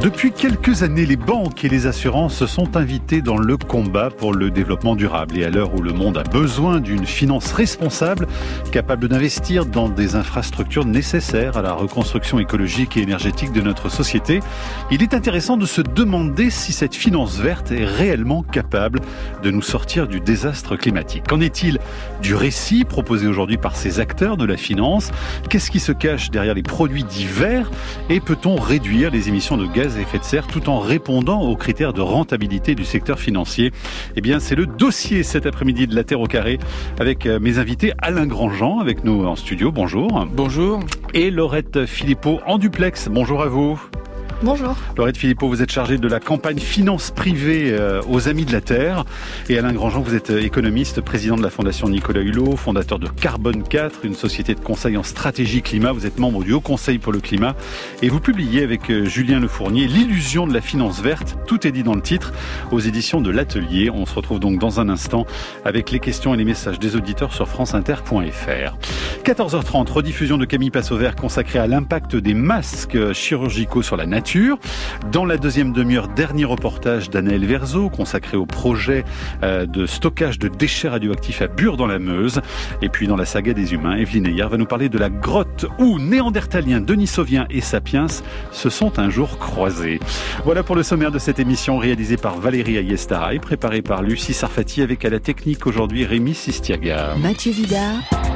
Depuis quelques années, les banques et les assurances sont invitées dans le combat pour le développement durable. Et à l'heure où le monde a besoin d'une finance responsable, capable d'investir dans des infrastructures nécessaires à la reconstruction écologique et énergétique de notre société, il est intéressant de se demander si cette finance verte est réellement capable de nous sortir du désastre climatique. Qu'en est-il du récit proposé aujourd'hui par ces acteurs de la finance ? Qu'est-ce qui se cache derrière les produits dits verts ? Et peut-on réduire les émissions de gaz à effet de serre tout en répondant aux critères de rentabilité du secteur financier? Eh bien, c'est le dossier cet après-midi de La Terre au carré avec mes invités Alain Grandjean avec nous en studio. Bonjour. Bonjour. Et Laurette Philippot en duplex. Bonjour à vous. Bonjour. Laurette Philippot, vous êtes chargée de la campagne finance privée aux Amis de la Terre. Et Alain Grandjean, vous êtes économiste, président de la Fondation Nicolas Hulot, fondateur de Carbone 4, une société de conseil en stratégie climat. Vous êtes membre du Haut Conseil pour le climat. Et vous publiez avec Julien Lefournier L'illusion de la finance verte. Tout est dit dans le titre aux éditions de l'Atelier. On se retrouve donc dans un instant avec les questions et les messages des auditeurs sur franceinter.fr. 14h30, rediffusion de Camille Passe-Vert consacrée à l'impact des masques chirurgicaux sur la nature. Dans la deuxième demi-heure, dernier reportage d'Anaël Verzo consacré au projet de stockage de déchets radioactifs à Bure dans la Meuse. Et puis dans la saga des humains, Evelyne Ayard va nous parler de la grotte où Néandertaliens, Denisovien et Sapiens se sont un jour croisés. Voilà pour le sommaire de cette émission réalisée par Valérie Ayestaraï, préparée par Lucie Sarfati avec à la technique aujourd'hui Rémi Sistiaga. Mathieu Vidard,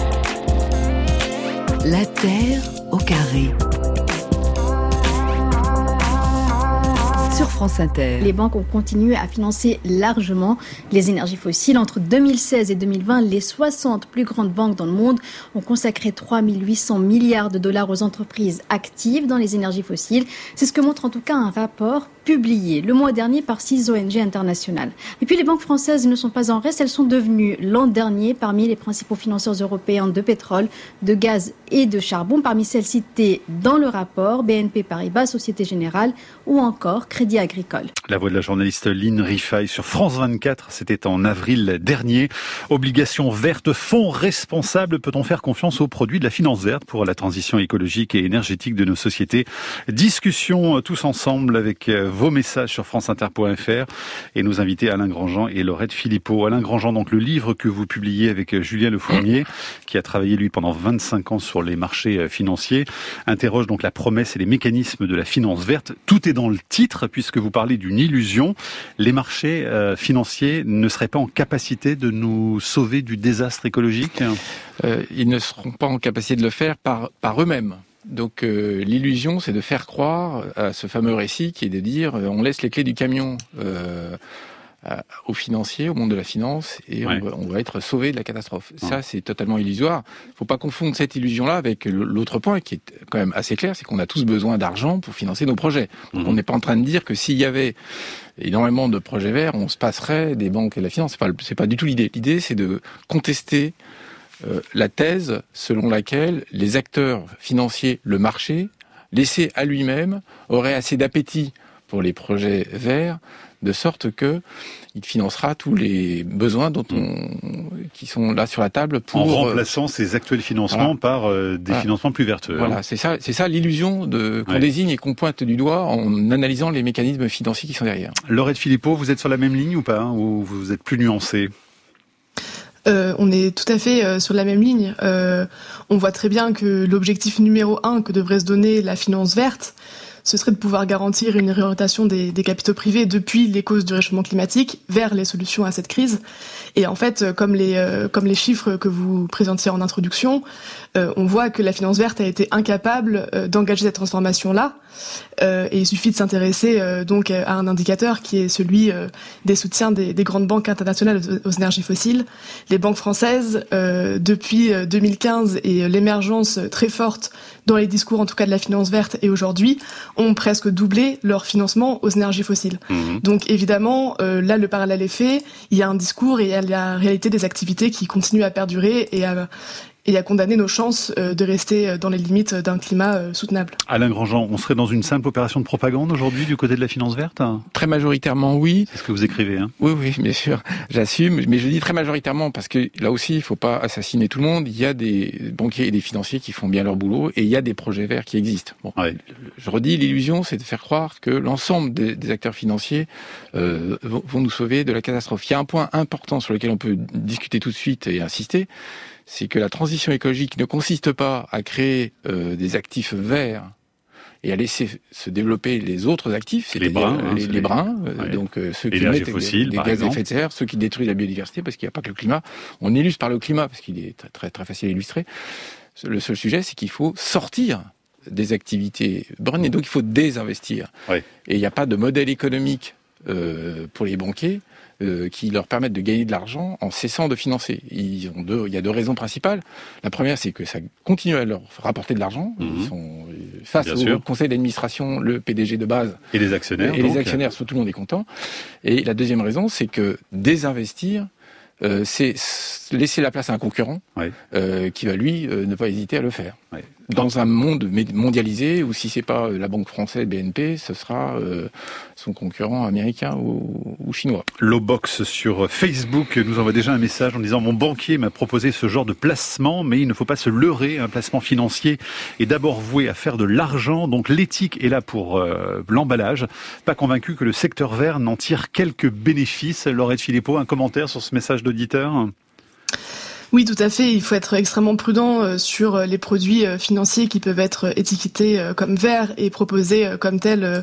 La Terre au carré. Sur France Inter. Les banques ont continué à financer largement les énergies fossiles. Entre 2016 et 2020, les 60 plus grandes banques dans le monde ont consacré 3 800 milliards de dollars aux entreprises actives dans les énergies fossiles. C'est ce que montre en tout cas un rapport publié le mois dernier par 6 ONG internationales. Et puis les banques françaises ne sont pas en reste, elles sont devenues l'an dernier parmi les principaux financeurs européens de pétrole, de gaz et de charbon. Parmi celles citées dans le rapport, BNP Paribas, Société Générale ou encore Crédit Agricole. La voix de la journaliste Lynn Rifaille sur France 24, c'était en avril dernier. Obligations vertes, fonds responsables, peut-on faire confiance aux produits de la finance verte pour la transition écologique et énergétique de nos sociétés? Discussion tous ensemble avec vos messages sur franceinter.fr et nos invités Alain Grandjean et Laurette Philippot. Alain Grandjean, donc le livre que vous publiez avec Julien Lefournier, qui a travaillé lui pendant 25 ans sur les marchés financiers, interroge donc la promesse et les mécanismes de la finance verte. Tout est dans le titre puisque vous parlez d'une illusion. Les marchés financiers ne seraient pas en capacité de nous sauver du désastre écologique? Ils ne seront pas en capacité de le faire par eux-mêmes. Donc l'illusion, c'est de faire croire à ce fameux récit qui est de dire on laisse les clés du camion aux financiers, au monde de la finance, et ouais. on va être sauvé de la catastrophe. Ouais. Ça, c'est totalement illusoire. Il ne faut pas confondre cette illusion-là avec l'autre point qui est quand même assez clair, c'est qu'on a tous besoin d'argent pour financer nos projets. Donc, on n'est pas en train de dire que s'il y avait énormément de projets verts, on se passerait des banques et de la finance. C'est pas du tout l'idée. L'idée, c'est de contester la thèse selon laquelle les acteurs financiers, le marché, laissé à lui-même, auraient assez d'appétit pour les projets verts, de sorte que il financera tous les besoins qui sont là sur la table pour... En remplaçant ces actuels financements par des financements plus vertueux. Voilà, c'est ça l'illusion qu'on désigne et qu'on pointe du doigt en analysant les mécanismes financiers qui sont derrière. Laurette Philippot, vous êtes sur la même ligne ou pas, ou vous êtes plus nuancé? On est tout à fait sur la même ligne. On voit très bien que l'objectif numéro 1 que devrait se donner la finance verte, ce serait de pouvoir garantir une réorientation des capitaux privés depuis les causes du réchauffement climatique vers les solutions à cette crise. Et en fait, comme les chiffres que vous présentiez en introduction, on voit que la finance verte a été incapable d'engager cette transformation-là. Et il suffit de s'intéresser donc à un indicateur qui est celui des soutiens des grandes banques internationales aux énergies fossiles. Les banques françaises, depuis 2015 et l'émergence très forte dans les discours en tout cas de la finance verte et aujourd'hui, ont presque doublé leur financement aux énergies fossiles. Donc évidemment, là le parallèle est fait, il y a un discours et il y a la réalité des activités qui continuent à perdurer et et à condamner nos chances de rester dans les limites d'un climat soutenable. Alain Grandjean, on serait dans une simple opération de propagande aujourd'hui du côté de la finance verte ? Très majoritairement, oui. C'est ce que vous écrivez, hein ? Oui, bien sûr, j'assume, mais je dis très majoritairement parce que là aussi, il ne faut pas assassiner tout le monde. Il y a des banquiers et des financiers qui font bien leur boulot et il y a des projets verts qui existent. Bon, ouais. Je redis, l'illusion, c'est de faire croire que l'ensemble des acteurs financiers vont nous sauver de la catastrophe. Il y a un point important sur lequel on peut discuter tout de suite et insister, c'est que la transition écologique ne consiste pas à créer des actifs verts et à laisser se développer les autres actifs, c'est-à-dire les bruns, donc ceux qui émettent des gaz à effet de serre, ceux qui détruisent la biodiversité, parce qu'il n'y a pas que le climat. On illustre par le climat, parce qu'il est très, très facile à illustrer. Le seul sujet, c'est qu'il faut sortir des activités brunes, et donc il faut désinvestir. Oui. Et il n'y a pas de modèle économique pour les banquiers qui leur permettent de gagner de l'argent en cessant de financer. Il y a deux raisons principales. La première, c'est que ça continue à leur rapporter de l'argent. Ils sont face au conseil d'administration, le PDG de base. Et les actionnaires. Et les actionnaires, tout le monde est content. Et la deuxième raison, c'est que désinvestir, c'est laisser la place à un concurrent qui va, lui, ne pas hésiter à le faire. Ouais. Dans un monde mondialisé où si c'est pas la banque française BNP, ce sera son concurrent américain ou chinois. Lobox sur Facebook nous envoie déjà un message en disant « Mon banquier m'a proposé ce genre de placement, mais il ne faut pas se leurrer. Un placement financier est d'abord voué à faire de l'argent, donc l'éthique est là pour l'emballage. Pas convaincu que le secteur vert n'en tire quelques bénéfices. » Laurette Philippot, un commentaire sur ce message d'auditeur ? Oui, tout à fait. Il faut être extrêmement prudent sur les produits financiers qui peuvent être étiquetés comme verts et proposés comme tels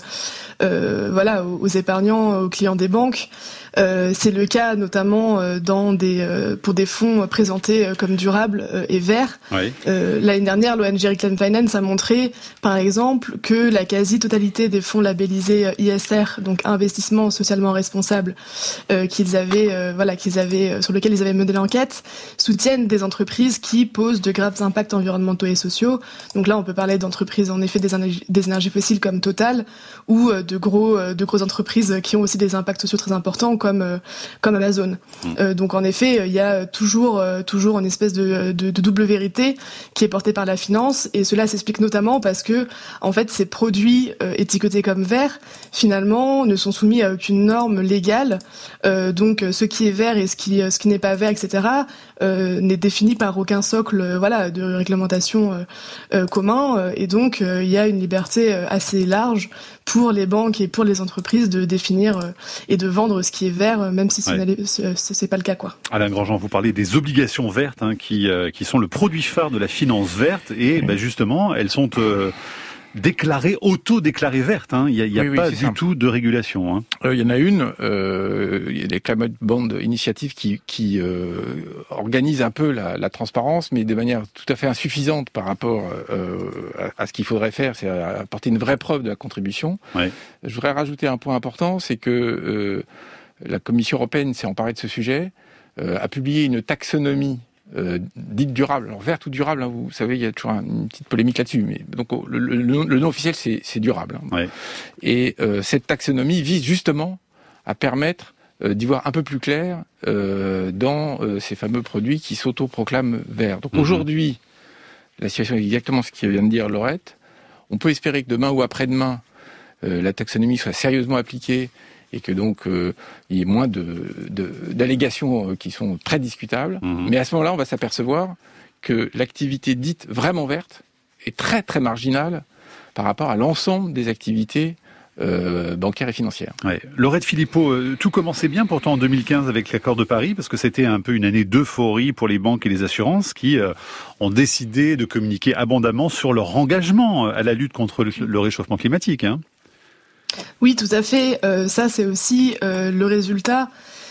aux épargnants, aux clients des banques. C'est le cas notamment pour des fonds présentés comme durables et verts. Oui. L'année dernière, l'ONG Reclaim Finance a montré, par exemple, que la quasi-totalité des fonds labellisés ISR, donc investissement socialement responsable, sur lesquels ils avaient mené l'enquête, soutiennent des entreprises qui posent de graves impacts environnementaux et sociaux. Donc là, on peut parler d'entreprises en effet des énergies fossiles comme Total ou de grosses entreprises qui ont aussi des impacts sociaux très importants comme Amazon. Donc en effet, il y a toujours une espèce de double vérité qui est portée par la finance, et cela s'explique notamment parce que en fait ces produits étiquetés comme verts finalement ne sont soumis à aucune norme légale. Donc ce qui est vert et ce qui n'est pas vert, etc. N'est défini par aucun socle de réglementation commun, et donc il y a une liberté assez large pour les banques et pour les entreprises de définir et de vendre ce qui est vert, même si c'est pas le cas, quoi. Alain Grandjean, vous parlez des obligations vertes qui sont le produit phare de la finance verte, et justement elles sont auto-déclarées vertes. Il n'y a pas du tout de régulation. Il y en a une, il y a les Climate Bond Initiative qui organise un peu la transparence, mais de manière tout à fait insuffisante par rapport à ce qu'il faudrait faire, c'est apporter une vraie preuve de la contribution. Ouais. Je voudrais rajouter un point important, c'est que la Commission européenne s'est emparée de ce sujet, a publié une taxonomie dite durable, alors verte ou durable, vous savez, il y a toujours une petite polémique là-dessus, mais donc le nom officiel c'est durable. Ouais. Et cette taxonomie vise justement à permettre d'y voir un peu plus clair dans ces fameux produits qui s'autoproclament verts. Donc aujourd'hui, la situation est exactement ce que vient de dire Laurette. On peut espérer que demain ou après-demain, la taxonomie soit sérieusement appliquée et que donc il y ait moins d'allégations qui sont très discutables. Mais à ce moment-là, on va s'apercevoir que l'activité dite vraiment verte est très très marginale par rapport à l'ensemble des activités bancaires et financières. Ouais. Laurette Philippot, tout commençait bien pourtant en 2015 avec l'accord de Paris, parce que c'était un peu une année d'euphorie pour les banques et les assurances qui ont décidé de communiquer abondamment sur leur engagement à la lutte contre le réchauffement climatique. Oui, tout à fait. Ça, c'est aussi le résultat.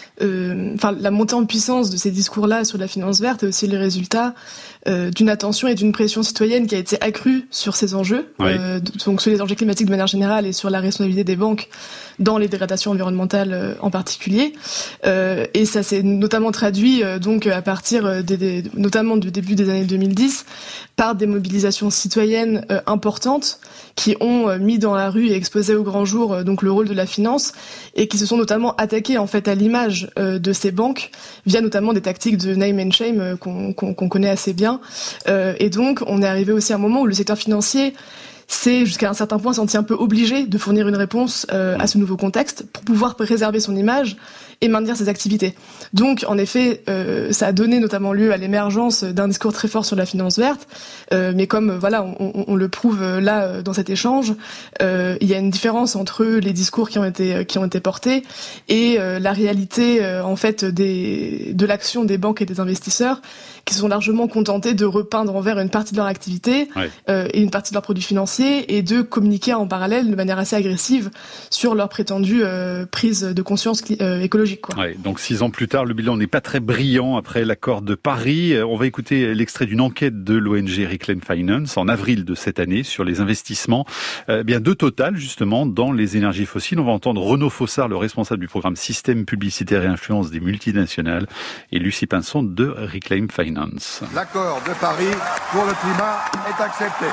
La montée en puissance de ces discours-là sur la finance verte est aussi le résultat d'une attention et d'une pression citoyenne qui a été accrue sur ces enjeux, donc sur les enjeux climatiques de manière générale et sur la responsabilité des banques dans les dégradations environnementales en particulier. Et ça s'est notamment traduit donc à partir notamment du début des années 2010 par des mobilisations citoyennes importantes qui ont mis dans la rue et exposé au grand jour donc le rôle de la finance, et qui se sont notamment attaquées en fait à l'image l'image de ces banques via notamment des tactiques de name and shame qu'on connaît assez bien. Et donc, on est arrivé aussi à un moment où le secteur financier s'est jusqu'à un certain point senti un peu obligé de fournir une réponse à ce nouveau contexte pour pouvoir préserver son image et maintenir ses activités. Donc, en effet, ça a donné notamment lieu à l'émergence d'un discours très fort sur la finance verte. Mais comme on le prouve là dans cet échange, il y a une différence entre les discours qui ont été portés et la réalité en fait de l'action des banques et des investisseurs qui sont largement contentés de repeindre en vert une partie de leur activité et une partie de leurs produits financiers et de communiquer en parallèle de manière assez agressive sur leur prétendue prise de conscience écologique. Ouais, donc 6 ans plus tard, le bilan n'est pas très brillant après l'accord de Paris. On va écouter l'extrait d'une enquête de l'ONG Reclaim Finance en avril de cette année sur les investissements de Total justement dans les énergies fossiles. On va entendre Renaud Fossard, le responsable du programme Système publicitaire et influence des multinationales, et Lucie Pinson de Reclaim Finance. L'accord de Paris pour le climat est accepté.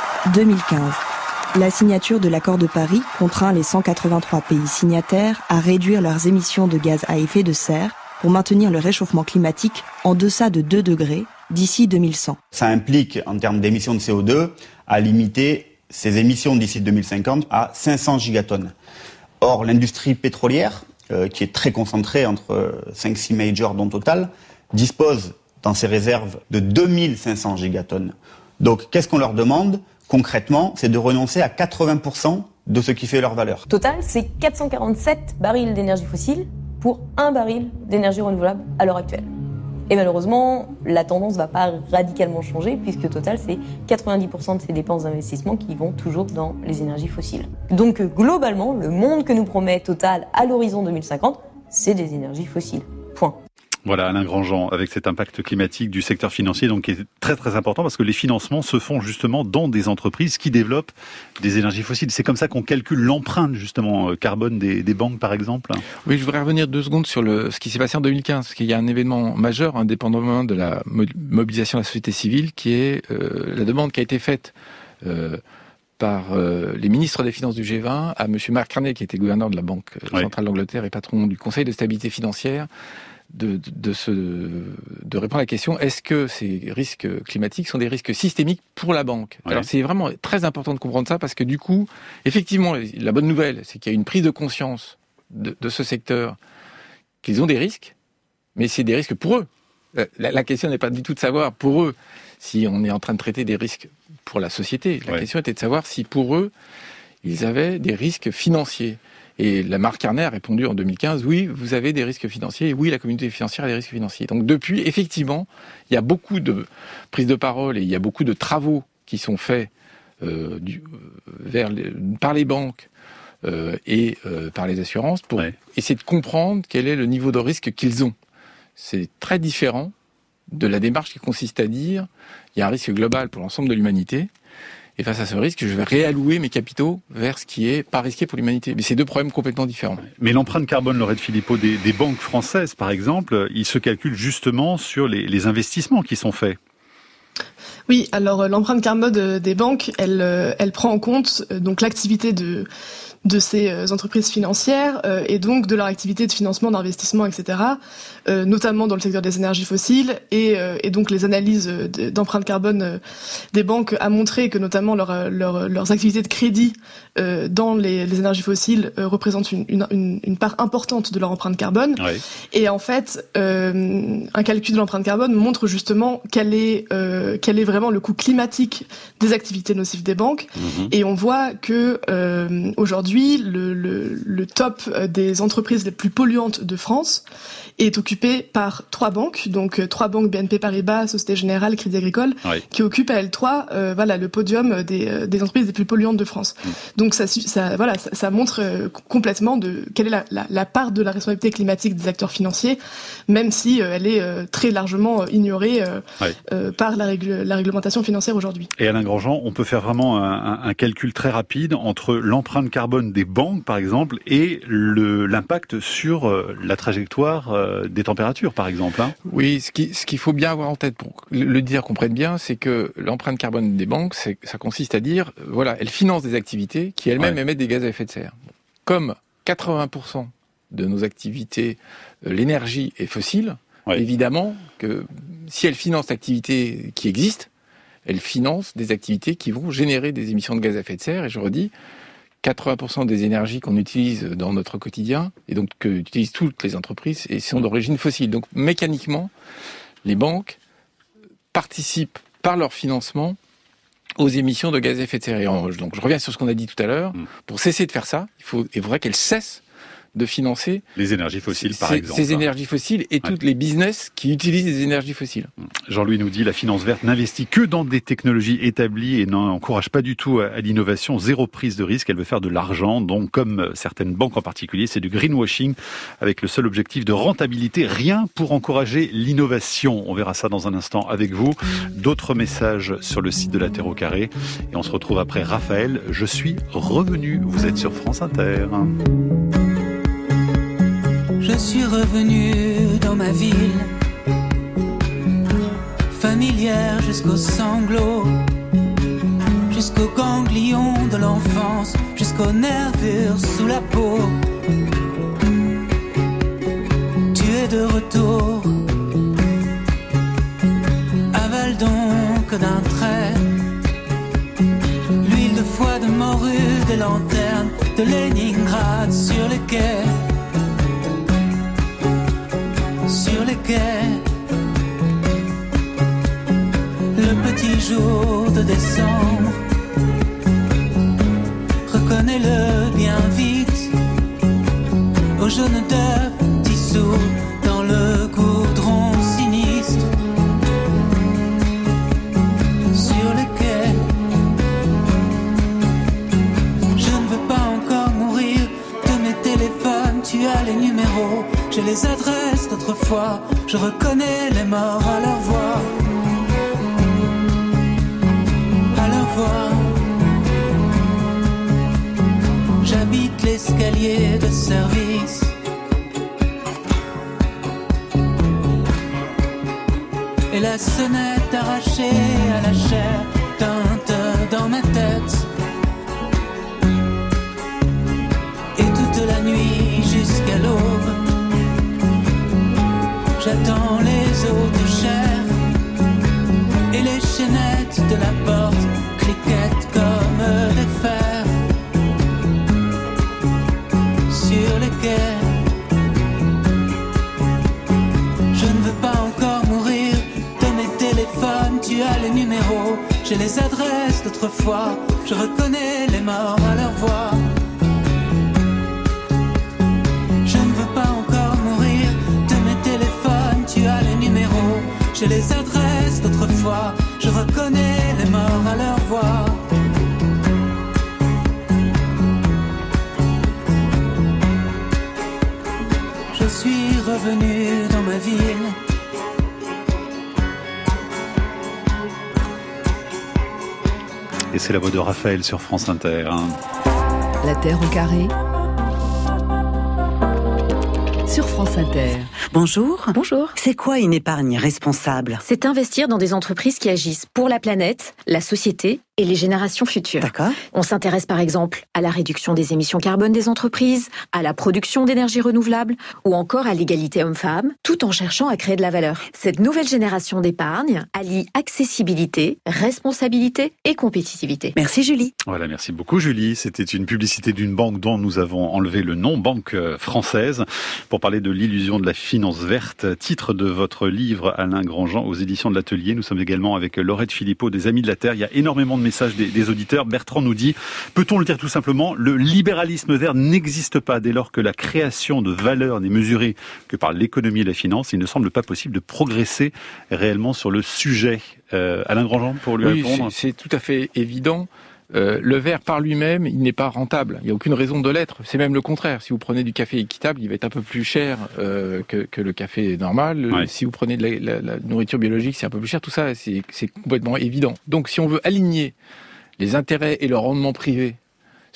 2015. La signature de l'accord de Paris contraint les 183 pays signataires à réduire leurs émissions de gaz à effet de serre pour maintenir le réchauffement climatique en deçà de 2 degrés d'ici 2100. Ça implique, en termes d'émissions de CO2, à limiter ces émissions d'ici 2050 à 500 gigatonnes. Or, l'industrie pétrolière, qui est très concentrée entre 5-6 majors dont Total, dispose dans ses réserves de 2500 gigatonnes. Donc, qu'est-ce qu'on leur demande ? Concrètement, c'est de renoncer à 80% de ce qui fait leur valeur. Total, c'est 447 barils d'énergie fossile pour 1 baril d'énergie renouvelable à l'heure actuelle. Et malheureusement, la tendance ne va pas radicalement changer puisque Total, c'est 90% de ses dépenses d'investissement qui vont toujours dans les énergies fossiles. Donc globalement, le monde que nous promet Total à l'horizon 2050, c'est des énergies fossiles. Point. Voilà, Alain Grandjean, avec cet impact climatique du secteur financier, donc qui est très très important parce que les financements se font justement dans des entreprises qui développent des énergies fossiles. C'est comme ça qu'on calcule l'empreinte justement carbone des banques, par exemple. Oui, je voudrais revenir 2 secondes sur ce qui s'est passé en 2015, parce qu'il y a un événement majeur, indépendamment de la mobilisation de la société civile, qui est la demande qui a été faite par les ministres des Finances du G20 à M. Mark Carney, qui était gouverneur de la Banque centrale d'Angleterre et patron du Conseil de stabilité financière, de répondre à la question, est-ce que ces risques climatiques sont des risques systémiques pour la banque ? Alors c'est vraiment très important de comprendre ça parce que du coup, effectivement, la bonne nouvelle, c'est qu'il y a une prise de conscience de ce secteur qu'ils ont des risques, mais c'est des risques pour eux. La question n'est pas du tout de savoir pour eux si on est en train de traiter des risques pour la société. La question était de savoir si pour eux, ils avaient des risques financiers. Et la Mark Carney a répondu en 2015, oui, vous avez des risques financiers, et oui, la communauté financière a des risques financiers. Donc depuis, effectivement, il y a beaucoup de prises de parole et il y a beaucoup de travaux qui sont faits par les banques et par les assurances pour essayer de comprendre quel est le niveau de risque qu'ils ont. C'est très différent de la démarche qui consiste à dire, il y a un risque global pour l'ensemble de l'humanité, et face à ce risque, je vais réallouer mes capitaux vers ce qui est pas risqué pour l'humanité. Mais c'est 2 problèmes complètement différents. Mais l'empreinte carbone, Laurette Philippot, des banques françaises, par exemple, il se calcule justement sur les investissements qui sont faits. Oui, alors l'empreinte carbone des banques, elle prend en compte donc l'activité de ces entreprises financières et donc de leur activité de financement, d'investissement, etc., notamment dans le secteur des énergies fossiles. Et donc les analyses d'empreinte carbone des banques a montré que notamment leurs activités de crédit dans les énergies fossiles représentent une part importante de leur empreinte carbone. Oui. Et en fait, un calcul de l'empreinte carbone montre justement quel est vraiment le coût climatique des activités nocives des banques. Mmh. Et on voit que aujourd'hui, le top des entreprises les plus polluantes de France est occupé par 3 banques, donc 3 banques BNP Paribas, Société Générale, Crédit Agricole, qui occupent à elles 3 le podium des entreprises les plus polluantes de France. Donc ça montre complètement quelle est la part de la responsabilité climatique des acteurs financiers, même si elle est très largement ignorée par la réglementation financière aujourd'hui. Et Alain Grandjean, on peut faire vraiment un calcul très rapide entre l'empreinte carbone des banques, par exemple, et l'impact sur la trajectoire des températures, par exemple. Oui, ce qu'il faut bien avoir en tête pour le dire, qu'on comprenne bien, c'est que l'empreinte carbone des banques, ça consiste à dire, elles financent des activités qui elles-mêmes émettent des gaz à effet de serre. Comme 80% de nos activités, l'énergie est fossile, évidemment que si elle finance l'activité qui existe, elle finance des activités qui vont générer des émissions de gaz à effet de serre. Et je redis, 80% des énergies qu'on utilise dans notre quotidien, et donc que utilisent toutes les entreprises, et sont d'origine fossile. Donc mécaniquement, les banques participent par leur financement aux émissions de gaz à effet de serre. Et donc je reviens sur ce qu'on a dit tout à l'heure. Pour cesser de faire ça, il faudrait qu'elles cessent de financer les énergies fossiles, par exemple. Ces énergies fossiles et toutes les business qui utilisent des énergies fossiles. Jean-Louis nous dit la finance verte n'investit que dans des technologies établies et n'encourage pas du tout à l'innovation. Zéro prise de risque. Elle veut faire de l'argent. Donc, comme certaines banques en particulier, c'est du greenwashing avec le seul objectif de rentabilité. Rien pour encourager l'innovation. On verra ça dans un instant avec vous. D'autres messages sur le site de la Terre au Carré. Et on se retrouve après Raphaël. Je suis revenu. Vous êtes sur France Inter. Je suis revenu dans ma ville, familière jusqu'aux sanglots, jusqu'aux ganglions de l'enfance, jusqu'aux nervures sous la peau. Tu es de retour, avale donc d'un trait l'huile de foie de morue, des lanternes de Leningrad sur les quais. Sur les quais, le petit jour de décembre, reconnais-le bien vite, au jaune d'œuf dissous dans le goudron sinistre. Sur les quais, je ne veux pas encore mourir de mes téléphones, tu as les numéros. J'ai les adresses d'autrefois, je reconnais les morts à leur voix. À leur voix. J'habite l'escalier de service. Et la sonnette arrachée à la chair teinte dans ma tête. Et toute la nuit jusqu'à l'aube, j'attends les os de chair et les chaînettes de la porte cliquettent comme des fers. Sur les quais, je ne veux pas encore mourir de mes téléphones, tu as les numéros, j'ai les adresses d'autrefois, je reconnais les morts à leur voix. Tu as les numéros, j'ai les adresses d'autrefois, je reconnais les morts à leur voix. Je suis revenu dans ma ville. Et c'est la voix de Raphaël sur France Inter. La Terre au Carré. Sur France Inter. Bonjour. Bonjour. C'est quoi une épargne responsable ? C'est investir dans des entreprises qui agissent pour la planète, la société et les générations futures. D'accord. On s'intéresse par exemple à la réduction des émissions carbone des entreprises, à la production d'énergie renouvelable ou encore à l'égalité homme-femme, tout en cherchant à créer de la valeur. Cette nouvelle génération d'épargne allie accessibilité, responsabilité et compétitivité. Merci Julie. Voilà, merci beaucoup Julie. C'était une publicité d'une banque dont nous avons enlevé le nom, Banque Française, pour parler de l'illusion de la finance verte, titre de votre livre Alain Grandjean aux éditions de l'Atelier. Nous sommes également avec Laurette Philippot des Amis de la Terre. Il y a énormément de message des auditeurs. Bertrand nous dit, peut-on le dire tout simplement, le libéralisme vert n'existe pas dès lors que la création de valeur n'est mesurée que par l'économie et la finance. Il ne semble pas possible de progresser réellement sur le sujet. Alain Grandjean, pour lui répondre. C'est tout à fait évident. Le vert par lui-même, il n'est pas rentable. Il n'y a aucune raison de l'être. C'est même le contraire. Si vous prenez du café équitable, il va être un peu plus cher que le café normal. Ouais. Si vous prenez de la nourriture biologique, c'est un peu plus cher. Tout ça, c'est complètement évident. Donc, si on veut aligner les intérêts et le rendement privé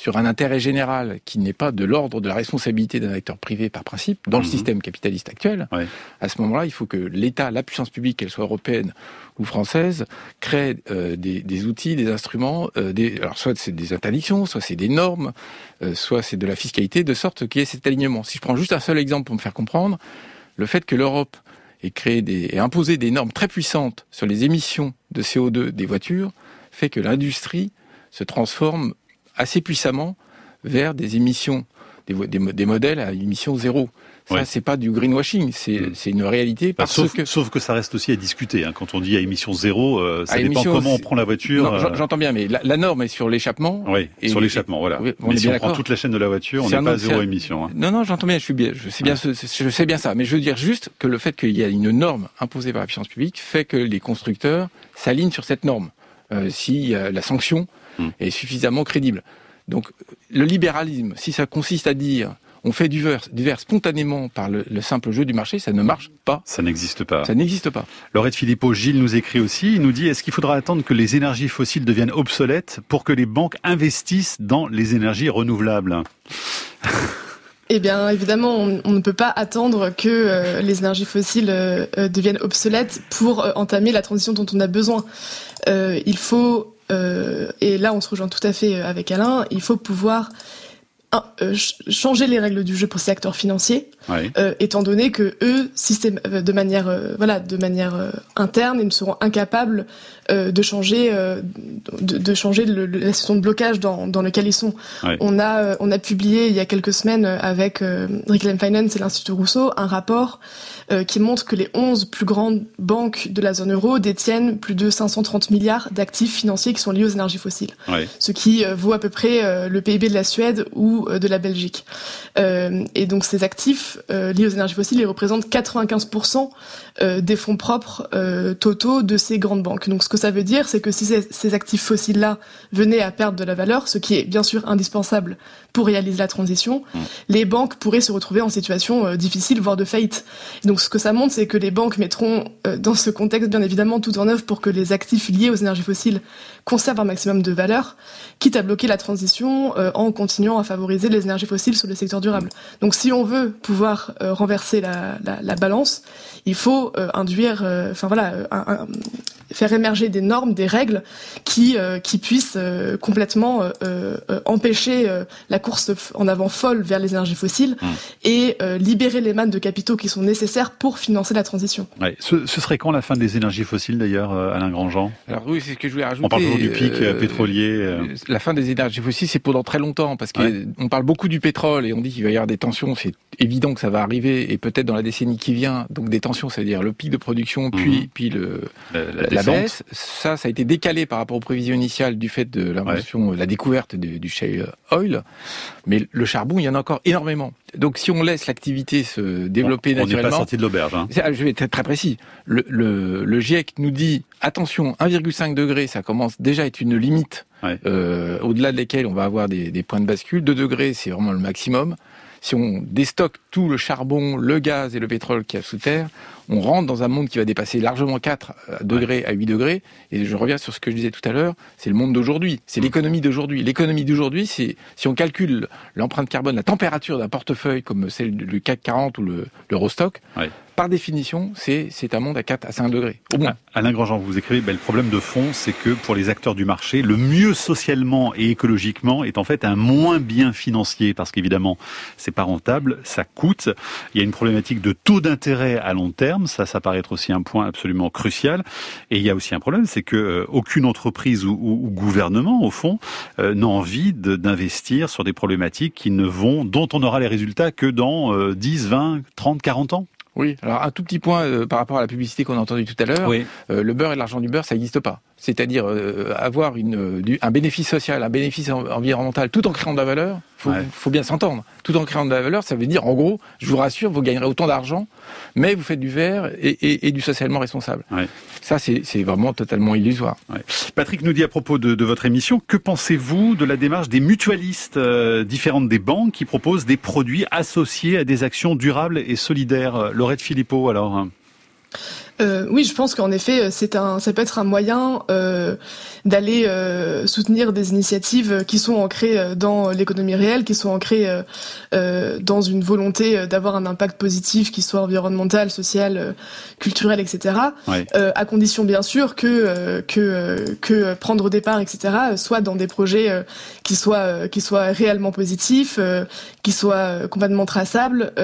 sur un intérêt général qui n'est pas de l'ordre de la responsabilité d'un acteur privé par principe, dans le système capitaliste actuel, à ce moment-là, il faut que l'État, la puissance publique, qu'elle soit européenne ou française, crée des outils, des instruments, alors soit c'est des interdictions, soit c'est des normes, soit c'est de la fiscalité, de sorte qu'il y ait cet alignement. Si je prends juste un seul exemple pour me faire comprendre, le fait que l'Europe ait imposé des normes très puissantes sur les émissions de CO2 des voitures fait que l'industrie se transforme assez puissamment vers des émissions, des modèles à émissions zéro. Ça, c'est pas du greenwashing, c'est une réalité. Sauf que ça reste aussi à discuter. Quand on dit à émission zéro, ça dépend comment on prend la voiture. Non, j'entends bien, mais la norme est sur l'échappement. Oui, sur l'échappement, voilà. Mais si on prend toute la chaîne de la voiture, on n'est pas à zéro émission. Non, j'entends bien, je sais bien ça. Mais je veux dire juste que le fait qu'il y a une norme imposée par la puissance publique fait que les constructeurs s'alignent sur cette norme. Si la sanction est suffisamment crédible. Donc, le libéralisme, si ça consiste à dire on fait du verre spontanément par le simple jeu du marché, ça ne marche pas. Ça n'existe pas. Ça n'existe pas. Laurette Philippot, Gilles nous écrit aussi, il nous dit, est-ce qu'il faudra attendre que les énergies fossiles deviennent obsolètes pour que les banques investissent dans les énergies renouvelables ? Eh bien, évidemment, on ne peut pas attendre que les énergies fossiles deviennent obsolètes pour entamer la transition dont on a besoin. Il faut, et là on se rejoint tout à fait avec Alain, il faut pouvoir changer les règles du jeu pour ces acteurs financiers, étant donné que eux, de manière interne, ils seront incapables de changer la situation de blocage dans lequel ils sont. On a publié il y a quelques semaines avec Reclaim Finance et l'Institut Rousseau un rapport qui montre que les 11 plus grandes banques de la zone euro détiennent plus de 530 milliards d'actifs financiers qui sont liés aux énergies fossiles. Ce qui vaut à peu près le PIB de la Suède ou de la Belgique. Et donc ces actifs liés aux énergies fossiles, ils représentent 95% des fonds propres totaux de ces grandes banques. Donc ce que ça veut dire, c'est que si ces actifs fossiles-là venaient à perdre de la valeur, ce qui est bien sûr indispensable pour réaliser la transition, les banques pourraient se retrouver en situation difficile, voire de faillite. Et donc ce que ça montre, c'est que les banques mettront dans ce contexte bien évidemment tout en œuvre pour que les actifs liés aux énergies fossiles conservent un maximum de valeur, quitte à bloquer la transition en continuant à favoriser les énergies fossiles sur le secteur durable. Donc si on veut pouvoir renverser la balance, il faut faire émerger des normes, des règles qui puissent complètement empêcher la course en avant folle vers les énergies fossiles et libérer les mannes de capitaux qui sont nécessaires pour financer la transition. Ce serait quand la fin des énergies fossiles d'ailleurs, Alain Grandjean ? Alors oui, c'est ce que je voulais rajouter. On parle toujours du pic pétrolier. La fin des énergies fossiles, c'est pendant très longtemps, parce qu'on parle beaucoup du pétrole et on dit qu'il va y avoir des tensions. C'est évident que ça va arriver et peut-être dans la décennie qui vient. Donc des tensions, c'est-à-dire le pic de production, puis la baisse. Ça a été décalé par rapport aux prévisions initiales du fait de l'invention, la découverte du shale oil. Mais le charbon, il y en a encore énormément. Donc si on laisse l'activité se développer naturellement... On n'est pas sorti de l'auberge. Je vais être très précis. Le GIEC nous dit, attention, 1,5 degré, ça commence déjà à être une limite, au-delà de laquelle on va avoir des points de bascule. 2 degrés, c'est vraiment le maximum. Si on déstocke tout le charbon, le gaz et le pétrole qu'il y a sous terre, on rentre dans un monde qui va dépasser largement 4 degrés à 8 degrés. Et je reviens sur ce que je disais tout à l'heure, c'est le monde d'aujourd'hui, c'est l'économie d'aujourd'hui. L'économie d'aujourd'hui, c'est si on calcule l'empreinte carbone, la température d'un portefeuille comme celle du CAC 40 ou l'Eurostock, par définition, c'est un monde à 4 à 5 degrés, au moins. Alain Grandjean, vous écrivez, le problème de fond, c'est que pour les acteurs du marché, le mieux socialement et écologiquement est en fait un moins bien financier, parce qu'évidemment, c'est pas rentable, ça coûte. Il y a une problématique de taux d'intérêt à long terme, ça paraît être aussi un point absolument crucial. Et il y a aussi un problème, c'est que aucune entreprise ou gouvernement, au fond, n'a envie d'investir sur des problématiques dont on aura les résultats que dans 10, 20, 30, 40 ans. Oui, alors un tout petit point par rapport à la publicité qu'on a entendue tout à l'heure. Le beurre et l'argent du beurre, ça n'existe pas. C'est-à-dire avoir un bénéfice social, un bénéfice environnemental, tout en créant de la valeur. Faut bien s'entendre. Tout en créant de la valeur, ça veut dire, en gros, je vous rassure, vous gagnerez autant d'argent, mais vous faites du vert et du socialement responsable. Ça, c'est vraiment totalement illusoire. Patrick nous dit à propos de votre émission, que pensez-vous de la démarche des mutualistes différentes des banques qui proposent des produits associés à des actions durables et solidaires ? Laurette Philippot, alors Oui, je pense qu'en effet, ça peut être un moyen d'aller soutenir des initiatives qui sont ancrées dans l'économie réelle, qui sont ancrées dans une volonté d'avoir un impact positif, qui soit environnemental, social, culturel, etc. Ouais. À condition bien sûr que prendre des parts, etc. soit dans des projets qui soient réellement positifs, qui soient complètement traçables,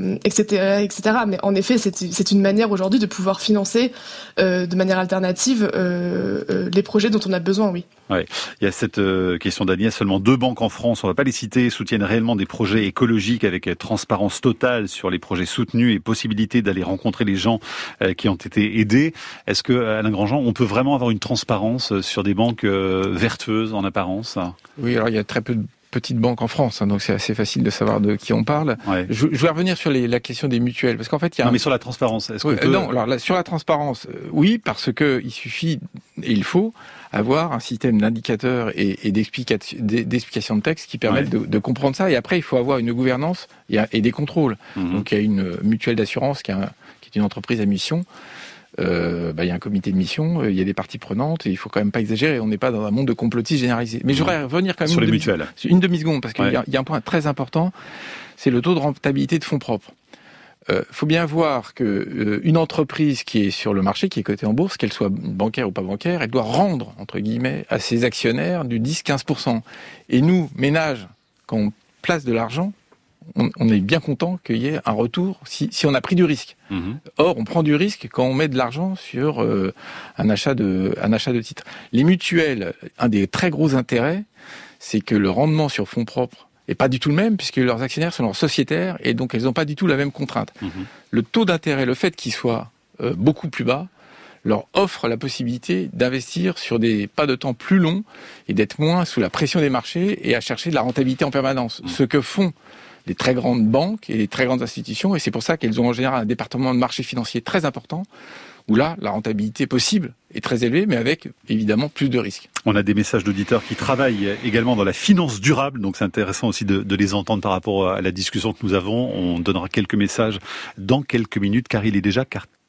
etc., etc. Mais en effet, c'est une manière aujourd'hui de pouvoir financer de manière alternative les projets dont on a besoin, oui. Ouais. Il y a cette question d'Agnès, seulement 2 banques en France, on ne va pas les citer, soutiennent réellement des projets écologiques avec transparence totale sur les projets soutenus et possibilité d'aller rencontrer les gens qui ont été aidés. Est-ce que, Alain Grandjean, on peut vraiment avoir une transparence sur des banques vertueuses en apparence ? Oui, alors il y a très peu de petites banques en France, donc c'est assez facile de savoir de qui on parle. Ouais. Je vais revenir sur la question des mutuelles, parce qu'en fait, il y a non, mais sur la transparence, est-ce que non, alors là, sur la transparence, oui, parce que il suffit et il faut avoir un système d'indicateurs et d'explications de texte qui permettent de comprendre ça. Et après, il faut avoir une gouvernance et des contrôles. Donc, il y a une mutuelle d'assurance qui est une entreprise à mission. Il y a un comité de mission, il y a des parties prenantes, et il faut quand même pas exagérer, on n'est pas dans un monde de complotistes généralisé. Mais je voudrais revenir quand même sur les mutuelles. Une demi-seconde, parce qu'il y a un point très important, c'est le taux de rentabilité de fonds propres. Faut bien voir que une entreprise qui est sur le marché, qui est cotée en bourse, qu'elle soit bancaire ou pas bancaire, elle doit rendre, entre guillemets, à ses actionnaires du 10-15%. Et nous, ménages, quand on place de l'argent, on est bien content qu'il y ait un retour si on a pris du risque. Or, on prend du risque quand on met de l'argent sur un achat de titres. Les mutuelles, un des très gros intérêts, c'est que le rendement sur fonds propres est pas du tout le même, puisque leurs actionnaires sont leurs sociétaires, et donc elles n'ont pas du tout la même contrainte. Le taux d'intérêt, le fait qu'il soit beaucoup plus bas, leur offre la possibilité d'investir sur des pas de temps plus longs et d'être moins sous la pression des marchés et à chercher de la rentabilité en permanence. Ce que font les très grandes banques et les très grandes institutions, et c'est pour ça qu'elles ont en général un département de marché financier très important, où là, la rentabilité possible est très élevée, mais avec évidemment plus de risques. On a des messages d'auditeurs qui travaillent également dans la finance durable, donc c'est intéressant aussi de les entendre par rapport à la discussion que nous avons. On donnera quelques messages dans quelques minutes, car il est déjà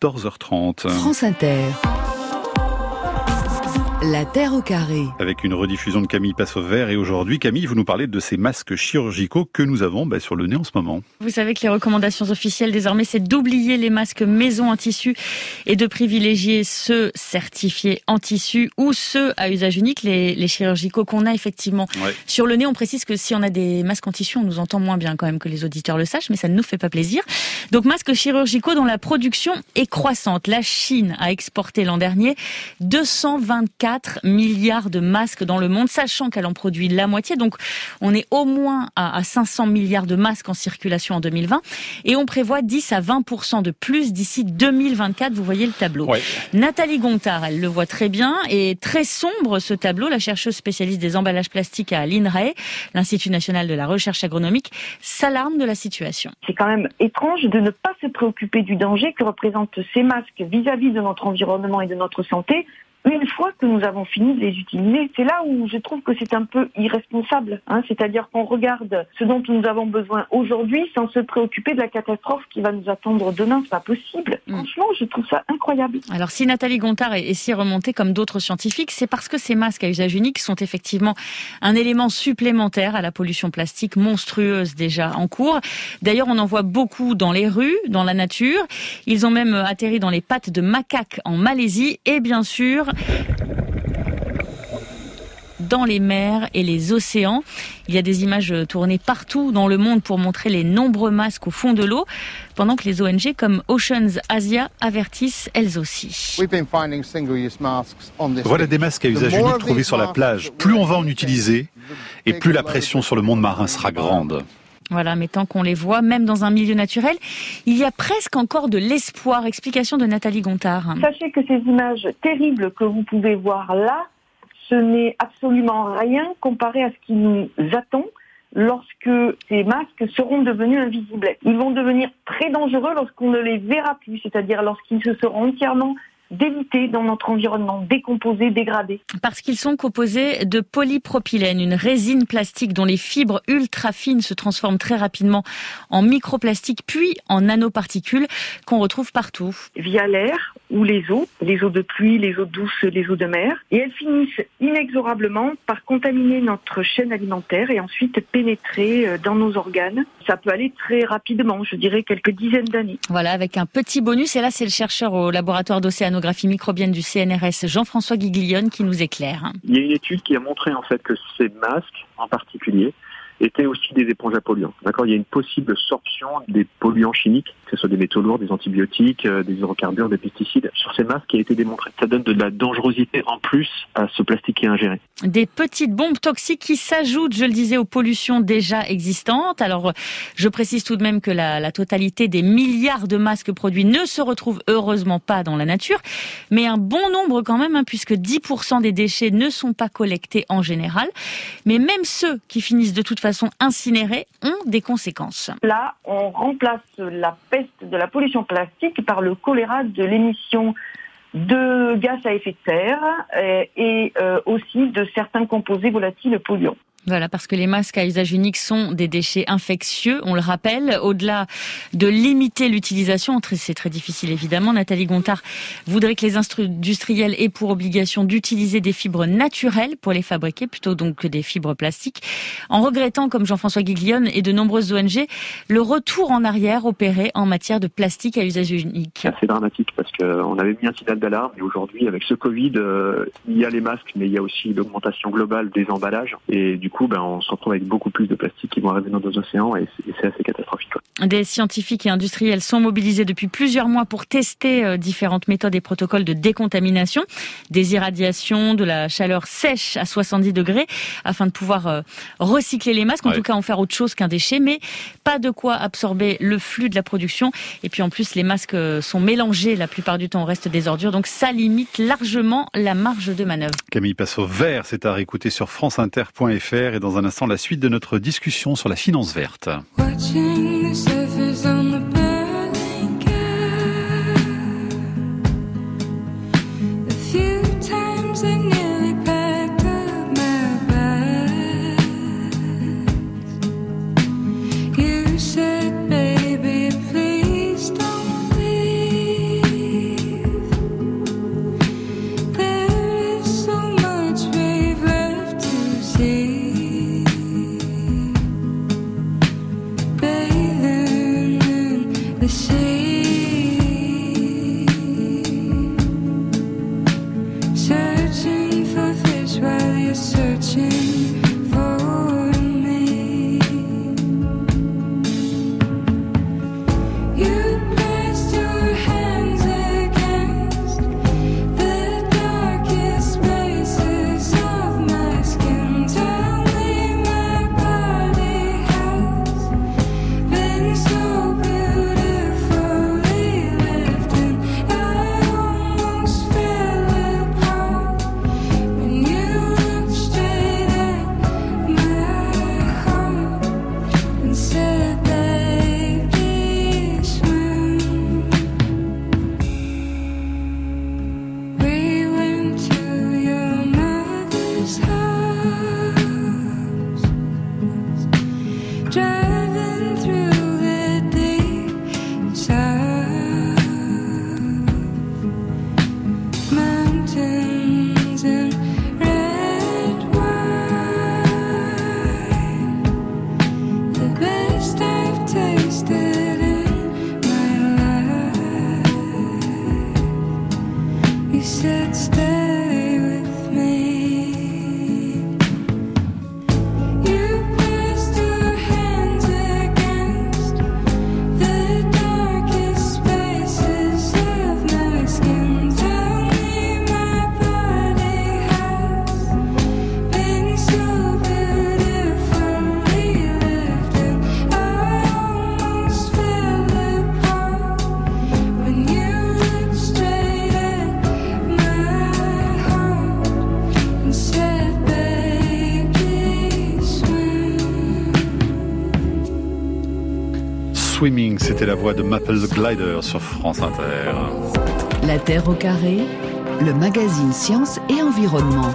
14h30. France Inter. La Terre au carré. Avec une rediffusion de Camille Passe-au-Vert. Et aujourd'hui, Camille, vous nous parlez de ces masques chirurgicaux que nous avons sur le nez en ce moment. Vous savez que les recommandations officielles désormais, c'est d'oublier les masques maison en tissu et de privilégier ceux certifiés en tissu ou ceux à usage unique, les chirurgicaux qu'on a effectivement sur le nez. On précise que si on a des masques en tissu, on nous entend moins bien quand même que les auditeurs le sachent, mais ça ne nous fait pas plaisir. Donc masques chirurgicaux dont la production est croissante. La Chine a exporté l'an dernier 224 milliards de masques dans le monde, sachant qu'elle en produit la moitié. Donc, on est au moins à 500 milliards de masques en circulation en 2020. Et on prévoit 10 à 20% de plus d'ici 2024. Vous voyez le tableau. Nathalie Gontard, elle le voit très bien. Et très sombre, ce tableau. La chercheuse spécialiste des emballages plastiques à l'INRAE, l'Institut national de la recherche agronomique, s'alarme de la situation. C'est quand même étrange de ne pas se préoccuper du danger que représentent ces masques vis-à-vis de notre environnement et de notre santé, une fois que nous avons fini de les utiliser. C'est là où je trouve que c'est un peu irresponsable. C'est-à-dire qu'on regarde ce dont nous avons besoin aujourd'hui sans se préoccuper de la catastrophe qui va nous attendre demain. C'est pas possible. Franchement, je trouve ça incroyable. Alors si Nathalie Gontard est si remontée comme d'autres scientifiques, c'est parce que ces masques à usage unique sont effectivement un élément supplémentaire à la pollution plastique monstrueuse déjà en cours. D'ailleurs, on en voit beaucoup dans les rues, dans la nature. Ils ont même atterri dans les pattes de macaques en Malaisie et bien sûr dans les mers et les océans. Il y a des images tournées partout dans le monde pour montrer les nombreux masques au fond de l'eau, pendant que les ONG comme Oceans Asia avertissent elles aussi. Voilà des masques à usage unique trouvés sur la plage. Plus on va en utiliser, et plus la pression sur le monde marin sera grande. Voilà, mais tant qu'on les voit, même dans un milieu naturel, il y a presque encore de l'espoir. Explication de Nathalie Gontard. Sachez que ces images terribles que vous pouvez voir là, ce n'est absolument rien comparé à ce qui nous attend lorsque ces masques seront devenus invisibles. Ils vont devenir très dangereux lorsqu'on ne les verra plus, c'est-à-dire lorsqu'ils se seront entièrement d'éviter dans notre environnement, décomposés, dégradés. Parce qu'ils sont composés de polypropylène, une résine plastique dont les fibres ultra fines se transforment très rapidement en microplastiques puis en nanoparticules qu'on retrouve partout. Via l'air ou les eaux de pluie, les eaux douces, les eaux de mer. Et elles finissent inexorablement par contaminer notre chaîne alimentaire et ensuite pénétrer dans nos organes. Ça peut aller très rapidement, je dirais quelques dizaines d'années. Voilà, avec un petit bonus. Et là, c'est le chercheur au laboratoire d'océanographie microbienne du CNRS, Jean-François Guiglione, qui nous éclaire. Il y a une étude qui a montré en fait que ces masques, en particulier, étaient aussi des éponges à polluants. D'accord, il y a une possible sorption des polluants chimiques, que ce soit des métaux lourds, des antibiotiques, des hydrocarbures, des pesticides, sur ces masques qui a été démontré. Ça donne de la dangerosité en plus à ce plastique qui est ingéré. Des petites bombes toxiques qui s'ajoutent, je le disais, aux pollutions déjà existantes. Alors, je précise tout de même que la totalité des milliards de masques produits ne se retrouve heureusement pas dans la nature, mais un bon nombre quand même, puisque 10% des déchets ne sont pas collectés en général. Mais même ceux qui finissent de toute façon incinérés ont des conséquences. Là, on remplace la peste de la pollution plastique par le choléra de l'émission de gaz à effet de serre et aussi de certains composés volatiles polluants. Voilà, parce que les masques à usage unique sont des déchets infectieux, on le rappelle. Au-delà de limiter l'utilisation, c'est très difficile évidemment, Nathalie Gontard voudrait que les industriels aient pour obligation d'utiliser des fibres naturelles pour les fabriquer, plutôt donc que des fibres plastiques, en regrettant, comme Jean-François Guiglione et de nombreuses ONG, le retour en arrière opéré en matière de plastique à usage unique. C'est assez dramatique parce qu'on avait mis un signal d'alarme et aujourd'hui, avec ce Covid, il y a les masques, mais il y a aussi l'augmentation globale des emballages et du coup, on se retrouve avec beaucoup plus de plastique qui vont arriver dans nos océans et c'est assez catastrophique. Des scientifiques et industriels sont mobilisés depuis plusieurs mois pour tester différentes méthodes et protocoles de décontamination, des irradiations, de la chaleur sèche à 70 degrés, afin de pouvoir recycler les masques, en tout cas en faire autre chose qu'un déchet, mais pas de quoi absorber le flux de la production. Et puis en plus, les masques sont mélangés la plupart du temps au reste des ordures, donc ça limite largement la marge de manœuvre. Camille Passot vert, c'est à réécouter sur franceinter.fr. Et dans un instant, la suite de notre discussion sur la finance verte. Swimming, c'était la voix de Maple Glider sur France Inter. La Terre au carré, le magazine Sciences et Environnement.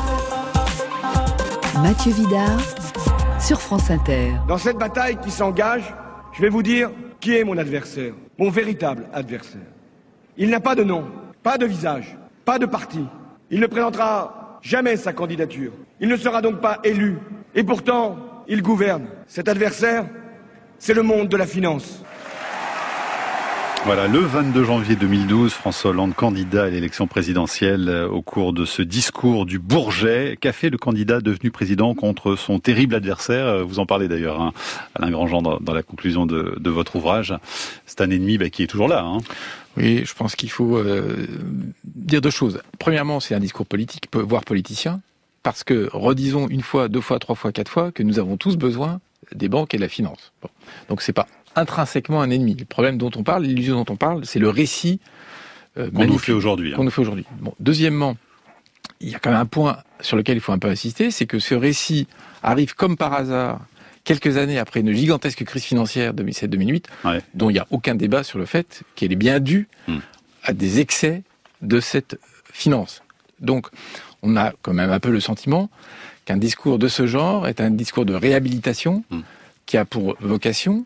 Mathieu Vidard, sur France Inter. Dans cette bataille qui s'engage, je vais vous dire qui est mon adversaire, mon véritable adversaire. Il n'a pas de nom, pas de visage, pas de parti. Il ne présentera jamais sa candidature. Il ne sera donc pas élu. Et pourtant, il gouverne. Cet adversaire, c'est le monde de la finance. Voilà, le 22 janvier 2012, François Hollande, candidat à l'élection présidentielle, au cours de ce discours du Bourget. Qu'a fait le candidat devenu président contre son terrible adversaire? Vous en parlez d'ailleurs, hein, Alain Grandjean, dans la conclusion de votre ouvrage. C'est un ennemi qui est toujours là. Hein. Oui, je pense qu'il faut dire deux choses. Premièrement, c'est un discours politique, voire politicien, parce que redisons une fois, deux fois, trois fois, quatre fois que nous avons tous besoin des banques et de la finance. Bon. Donc c'est pas intrinsèquement un ennemi. Le problème dont on parle, l'illusion dont on parle, c'est le récit qu'on nous fait aujourd'hui. Qu'on nous fait aujourd'hui. Bon. Deuxièmement, il y a quand même un point sur lequel il faut un peu insister, c'est que ce récit arrive comme par hasard quelques années après une gigantesque crise financière 2007-2008, dont il n'y a aucun débat sur le fait qu'elle est bien due à des excès de cette finance. Donc, on a quand même un peu le sentiment qu'un discours de ce genre est un discours de réhabilitation qui a pour vocation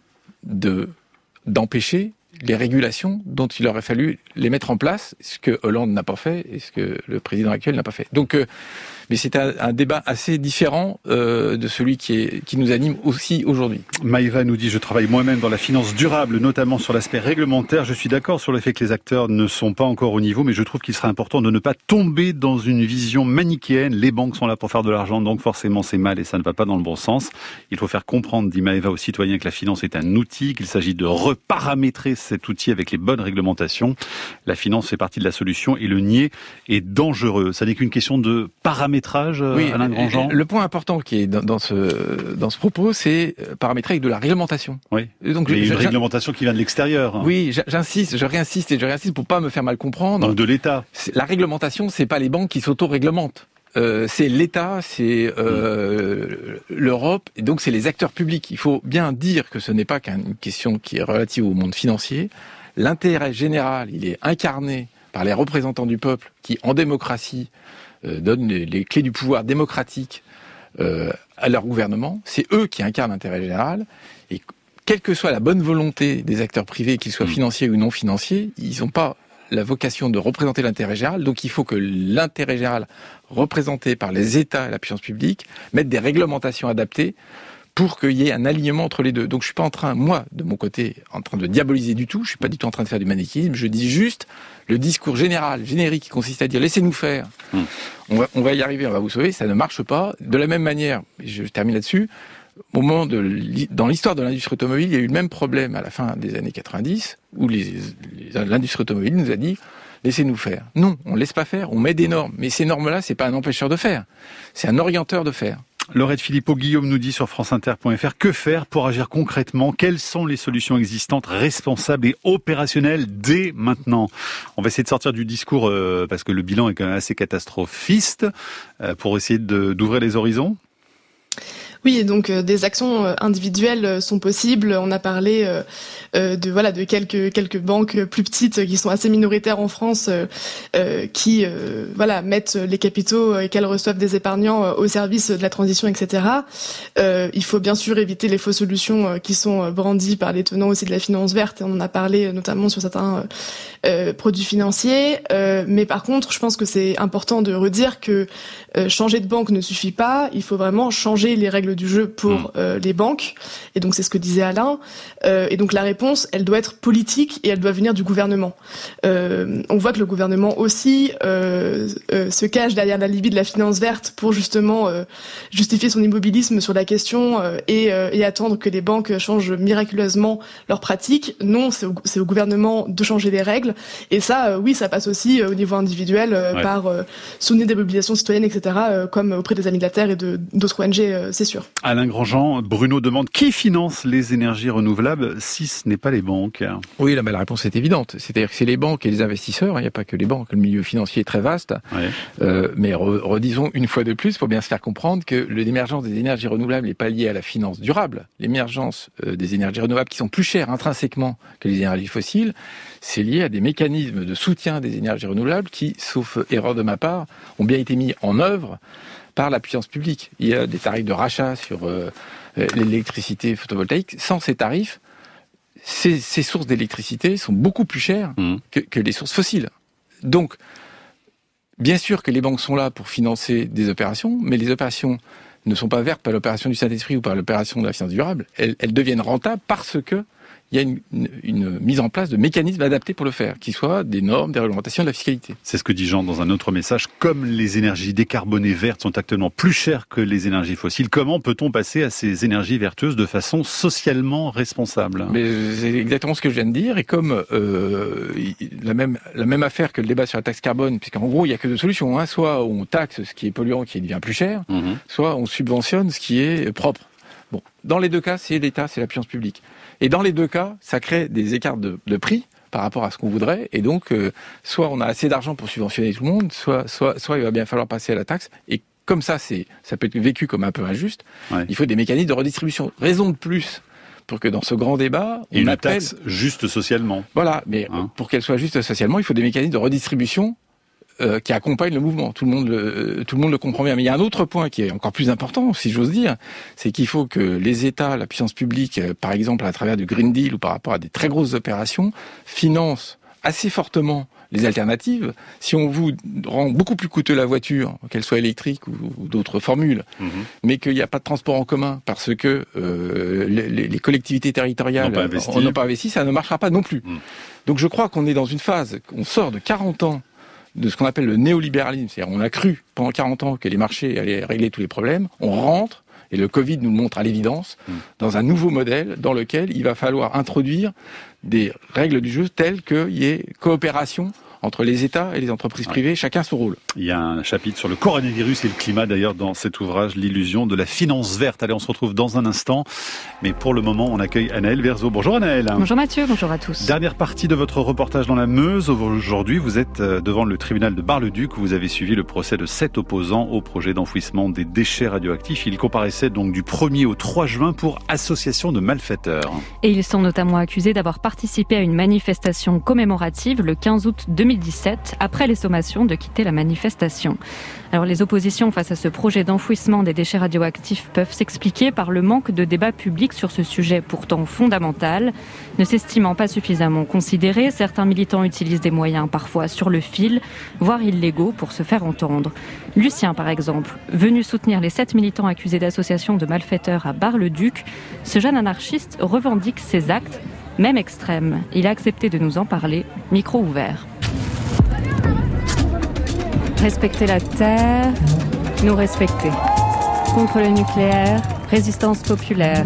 d'empêcher les régulations dont il aurait fallu les mettre en place, ce que Hollande n'a pas fait et ce que le président actuel n'a pas fait. Donc, mais c'est un débat assez différent de celui qui nous anime aussi aujourd'hui. Maëva nous dit « Je travaille moi-même dans la finance durable, notamment sur l'aspect réglementaire. Je suis d'accord sur le fait que les acteurs ne sont pas encore au niveau, mais je trouve qu'il serait important de ne pas tomber dans une vision manichéenne. Les banques sont là pour faire de l'argent, donc forcément c'est mal et ça ne va pas dans le bon sens. Il faut faire comprendre, dit Maëva, aux citoyens que la finance est un outil, qu'il s'agit de reparamétrer cet outil avec les bonnes réglementations. La finance fait partie de la solution et le nier est dangereux. Ça n'est qu'une question de paramétrage, Alain Grandjean. Le point important qui est dans ce propos, c'est paramétrer avec de la réglementation. Oui. Et donc, une réglementation qui vient de l'extérieur. Oui, je réinsiste pour pas me faire mal comprendre. Donc de l'État. La réglementation, c'est pas les banques qui s'auto-réglementent. C'est l'État, c'est l'Europe, et donc c'est les acteurs publics. Il faut bien dire que ce n'est pas qu'une question qui est relative au monde financier. L'intérêt général, il est incarné par les représentants du peuple qui, en démocratie, donnent les clés du pouvoir démocratique à leur gouvernement. C'est eux qui incarnent l'intérêt général. Et quelle que soit la bonne volonté des acteurs privés, qu'ils soient financiers ou non financiers, ils n'ont pas la vocation de représenter l'intérêt général. Donc il faut que l'intérêt général représenté par les États et la puissance publique mette des réglementations adaptées pour qu'il y ait un alignement entre les deux. Donc je suis pas en train, moi, de mon côté, en train de diaboliser du tout, je suis pas du tout en train de faire du manichéisme, je dis juste le discours générique qui consiste à dire laissez-nous faire, on va y arriver, on va vous sauver, ça ne marche pas. De la même manière, et je termine là-dessus, au moment dans l'histoire de l'industrie automobile, il y a eu le même problème à la fin des années 90, où l'industrie automobile nous a dit laissez-nous faire. Non, on ne laisse pas faire, on met des normes. Mais ces normes-là, c'est pas un empêcheur de faire, c'est un orienteur de faire. Laurette Philippot-Guillaume nous dit sur franceinter.fr que faire pour agir concrètement? Quelles sont les solutions existantes, responsables et opérationnelles dès maintenant? On va essayer de sortir du discours parce que le bilan est quand même assez catastrophiste pour essayer d'ouvrir les horizons. Oui, et donc des actions individuelles sont possibles. On a parlé de quelques banques plus petites qui sont assez minoritaires en France, qui mettent les capitaux qu'elles reçoivent des épargnants au service de la transition, etc. Il faut bien sûr éviter les fausses solutions qui sont brandies par les tenants aussi de la finance verte. On en a parlé notamment sur certains produits financiers. Mais par contre, je pense que c'est important de redire que changer de banque ne suffit pas. Il faut vraiment changer les règles du jeu pour les banques. Et donc, c'est ce que disait Alain. Et donc, la réponse, elle doit être politique et elle doit venir du gouvernement. On voit que le gouvernement aussi se cache derrière la Libye de la finance verte pour justement justifier son immobilisme sur la question et attendre que les banques changent miraculeusement leurs pratiques. Non, c'est au gouvernement de changer les règles. Et ça, oui, ça passe aussi au niveau individuel par soutenir des mobilisations citoyennes, etc., comme auprès des Amis de la Terre et d'autres ONG, c'est sûr. sûr. Alain Grandjean, Bruno demande qui finance les énergies renouvelables si ce n'est pas les banques? Oui, la réponse est évidente. C'est-à-dire que c'est les banques et les investisseurs. Il n'y a pas que les banques. Le milieu financier est très vaste. Ouais. Mais redisons une fois de plus, pour bien se faire comprendre, que l'émergence des énergies renouvelables n'est pas liée à la finance durable. L'émergence des énergies renouvelables qui sont plus chères intrinsèquement que les énergies fossiles, c'est lié à des mécanismes de soutien des énergies renouvelables qui, sauf erreur de ma part, ont bien été mis en œuvre par la puissance publique. Il y a des tarifs de rachat sur l'électricité photovoltaïque. Sans ces tarifs, ces sources d'électricité sont beaucoup plus chères que les sources fossiles. Donc, bien sûr que les banques sont là pour financer des opérations, mais les opérations ne sont pas vertes par l'opération du Saint-Esprit ou par l'opération de la finance durable. Elles deviennent rentables parce que il y a une mise en place de mécanismes adaptés pour le faire, qui soient des normes, des réglementations de la fiscalité. C'est ce que dit Jean dans un autre message. Comme les énergies décarbonées vertes sont actuellement plus chères que les énergies fossiles, comment peut-on passer à ces énergies vertueuses de façon socialement responsable? Mais c'est exactement ce que je viens de dire. Et comme la même affaire que le débat sur la taxe carbone, puisqu'en gros, il n'y a que deux solutions. Soit on taxe ce qui est polluant, qui devient plus cher, soit on subventionne ce qui est propre. Bon, dans les deux cas, c'est l'État, c'est la puissance publique. Et dans les deux cas, ça crée des écarts de prix par rapport à ce qu'on voudrait. Et donc, soit on a assez d'argent pour subventionner tout le monde, soit il va bien falloir passer à la taxe. Et comme ça peut être vécu comme un peu injuste. Ouais. Il faut des mécanismes de redistribution. Raison de plus pour que dans ce grand débat, on appelle... taxe juste socialement. Voilà, mais pour qu'elle soit juste socialement, il faut des mécanismes de redistribution qui accompagne le mouvement. Tout le monde le comprend bien. Mais il y a un autre point qui est encore plus important, si j'ose dire, c'est qu'il faut que les États, la puissance publique, par exemple à travers du Green Deal ou par rapport à des très grosses opérations, financent assez fortement les alternatives. Si on vous rend beaucoup plus coûteux la voiture, qu'elle soit électrique ou d'autres formules, mais qu'il n'y a pas de transport en commun parce que les collectivités territoriales n'ont pas investi, ça ne marchera pas non plus. Donc je crois qu'on est dans une phase, on sort de 40 ans de ce qu'on appelle le néolibéralisme, c'est-à-dire on a cru pendant 40 ans que les marchés allaient régler tous les problèmes, on rentre, et le Covid nous le montre à l'évidence, dans un nouveau modèle dans lequel il va falloir introduire des règles du jeu telles qu'il y ait coopération entre les États et les entreprises privées, chacun son rôle. Il y a un chapitre sur le coronavirus et le climat d'ailleurs dans cet ouvrage, l'illusion de la finance verte. Allez, on se retrouve dans un instant, mais pour le moment, on accueille Anaëlle Verzeau. Bonjour Anaëlle. Bonjour Mathieu, bonjour à tous. Dernière partie de votre reportage dans la Meuse. Aujourd'hui, vous êtes devant le tribunal de Bar-le-Duc où vous avez suivi le procès de 7 opposants au projet d'enfouissement des déchets radioactifs. Ils comparaissaient donc du 1er au 3 juin pour association de malfaiteurs. Et ils sont notamment accusés d'avoir participé à une manifestation commémorative le 15 août 2017, après les sommations de quitter la manifestation. Alors les oppositions face à ce projet d'enfouissement des déchets radioactifs peuvent s'expliquer par le manque de débat public sur ce sujet pourtant fondamental. Ne s'estimant pas suffisamment considérés, certains militants utilisent des moyens parfois sur le fil, voire illégaux, pour se faire entendre. Lucien, par exemple, venu soutenir les 7 militants accusés d'association de malfaiteurs à Bar-le-Duc, ce jeune anarchiste revendique ses actes, même extrêmes. Il a accepté de nous en parler, micro ouvert. Respecter la terre, nous respecter. Contre le nucléaire, résistance populaire.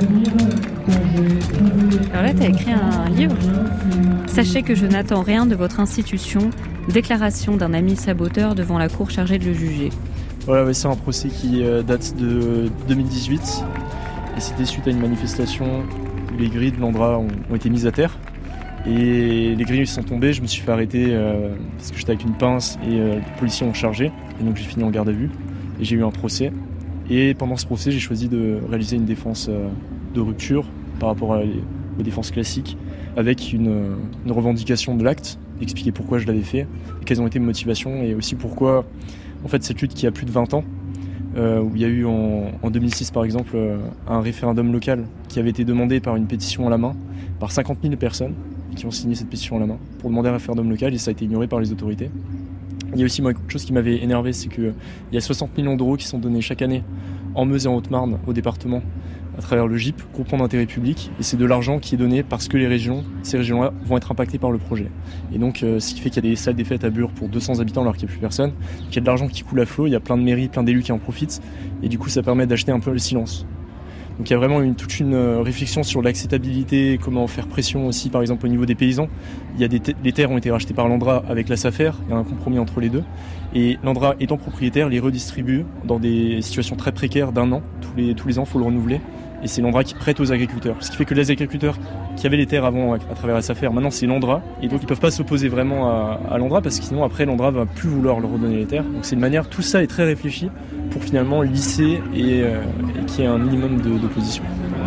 Alors là, tu as écrit un livre. Sachez que je n'attends rien de votre institution. Déclaration d'un ami saboteur devant la cour chargée de le juger. Voilà, ouais, c'est un procès qui date de 2018. Et c'était suite à une manifestation où les grilles de l'Andra ont été mises à terre. Et les grilles sont tombées, je me suis fait arrêter parce que j'étais avec une pince et les policiers ont chargé. Et donc j'ai fini en garde à vue et j'ai eu un procès. Et pendant ce procès, j'ai choisi de réaliser une défense de rupture par rapport aux défenses classiques avec une revendication de l'acte, expliquer pourquoi je l'avais fait, et quelles ont été mes motivations et aussi pourquoi en fait, cette lutte qui a plus de 20 ans, où il y a eu en 2006 par exemple un référendum local qui avait été demandé par une pétition à la main par 50 000 personnes qui ont signé cette pétition à la main pour demander un référendum local et ça a été ignoré par les autorités. Il y a aussi moi, quelque chose qui m'avait énervé, c'est qu'il y a 60 millions d'euros qui sont donnés chaque année en Meuse et en Haute-Marne au département à travers le GIP, groupement d'intérêt public, et c'est de l'argent qui est donné parce que ces régions-là vont être impactées par le projet. Et donc ce qui fait qu'il y a des salles des fêtes à Bure pour 200 habitants alors qu'il n'y a plus personne, qu'il y a de l'argent qui coule à flot, il y a plein de mairies, plein d'élus qui en profitent, et du coup ça permet d'acheter un peu le silence. Donc il y a vraiment toute une réflexion sur l'acceptabilité, comment faire pression aussi par exemple au niveau des paysans. Il y a les terres ont été rachetées par l'Andra avec la SAFER, il y a un compromis entre les deux. Et l'Andra étant propriétaire les redistribue dans des situations très précaires d'1 an. Tous les ans, il faut le renouveler. Et c'est l'Andra qui prête aux agriculteurs. Ce qui fait que les agriculteurs qui avaient les terres avant à travers la SAFER, maintenant c'est l'Andra. Et donc ils ne peuvent pas s'opposer vraiment à l'Andra parce que sinon après l'Andra va plus vouloir leur redonner les terres. Donc c'est une manière, tout ça est très réfléchi pour finalement lisser et qu'il y ait un minimum d'opposition.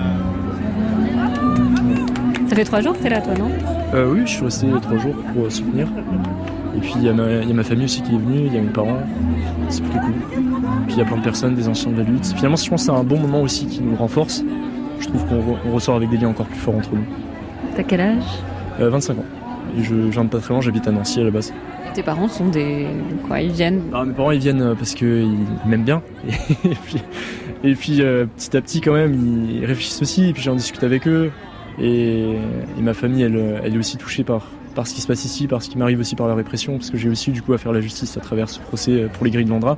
Ça fait 3 jours que tu es là toi, non ? Oui, je suis resté 3 jours pour soutenir. Et puis il y a ma famille aussi qui est venue, il y a mes parents, c'est plutôt cool. Puis il y a plein de personnes, des anciens de la lutte. Finalement, je pense que c'est un bon moment aussi qui nous renforce. Je trouve qu'on ressort avec des liens encore plus forts entre nous. T'as quel âge ? 25 ans. Et je viens de pas très loin, j'habite à Nancy à la base. Tes parents sont des... quoi, ils viennent ? Mes parents ils viennent parce qu'ils m'aiment bien. Et puis petit à petit quand même, ils réfléchissent aussi. Et puis j'en discute avec eux. Et ma famille, elle est aussi touchée par ce qui se passe ici, par ce qui m'arrive aussi par la répression, parce que j'ai aussi du coup à faire la justice à travers ce procès pour les grilles de l'Andra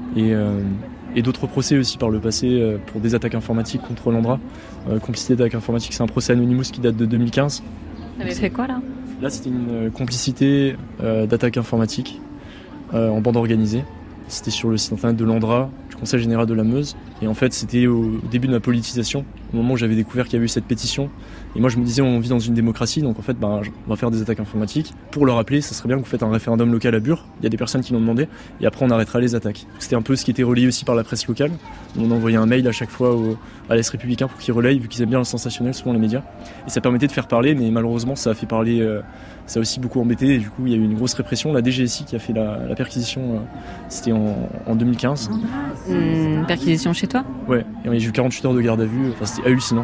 et d'autres procès aussi par le passé pour des attaques informatiques contre l'Andra. Complicité d'attaques informatiques, c'est un procès Anonymous qui date de 2015. T'avais fait quoi là ? Là c'était une complicité d'attaques informatiques en bande organisée. C'était sur le site internet de l'Andra, du Conseil général de la Meuse. Et en fait, c'était au début de ma politisation, au moment où j'avais découvert qu'il y avait eu cette pétition. Et moi, je me disais, on vit dans une démocratie, donc en fait, on va faire des attaques informatiques. Pour le rappeler, ça serait bien que vous faites un référendum local à Bure. Il y a des personnes qui l'ont demandé. Et après, on arrêtera les attaques. C'était un peu ce qui était relayé aussi par la presse locale. On envoyait un mail à chaque fois à l'Est républicain pour qu'ils relayent, vu qu'ils aiment bien le sensationnel, souvent les médias. Et ça permettait de faire parler, mais malheureusement, ça a fait parler... ça a aussi beaucoup embêté et du coup il y a eu une grosse répression. La DGSI qui a fait la perquisition, c'était en 2015. Perquisition chez toi ? Ouais, et j'ai eu 48 heures de garde à vue, enfin c'était hallucinant.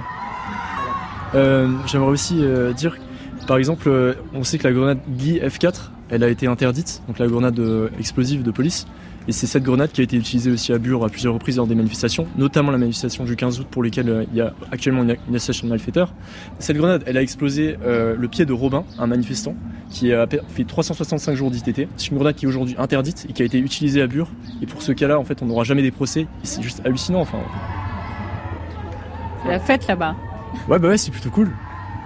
J'aimerais aussi dire, par exemple, on sait que la grenade Gli F4, elle a été interdite, donc la grenade explosive de police. Et c'est cette grenade qui a été utilisée aussi à Bure à plusieurs reprises lors des manifestations, notamment la manifestation du 15 août pour lesquelles il y a actuellement une association de malfaiteurs. Cette grenade, elle a explosé le pied de Robin, un manifestant, qui a fait 365 jours d'ITT. C'est une grenade qui est aujourd'hui interdite et qui a été utilisée à Bure. Et pour ce cas-là, en fait, on n'aura jamais des procès. Et c'est juste hallucinant. Enfin, c'est la fête là-bas. Ouais, c'est plutôt cool.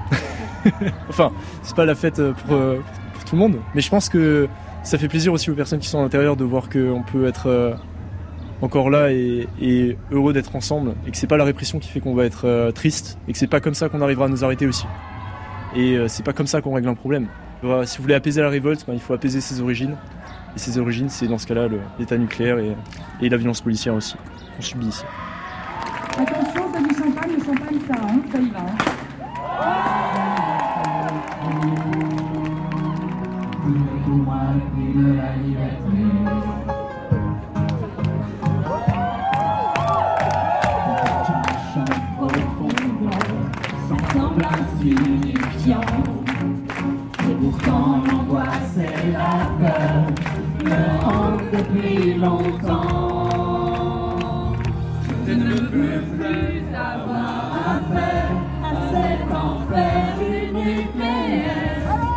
Enfin, c'est pas la fête pour tout le monde, mais je pense que ça fait plaisir aussi aux personnes qui sont à l'intérieur de voir qu'on peut être encore là et heureux d'être ensemble et que c'est pas la répression qui fait qu'on va être triste et que c'est pas comme ça qu'on arrivera à nous arrêter aussi. Et c'est pas comme ça qu'on règle un problème. Si vous voulez apaiser la révolte, il faut apaiser ses origines. Et ses origines, c'est dans ce cas-là l'état nucléaire et la violence policière aussi qu'on subit ici. Attention, c'est du champagne, le champagne ça y va. Et pourtant l'angoisse et la peur me hantent depuis longtemps. Je ne peux plus avoir affaire à cet enfer du nucléaire.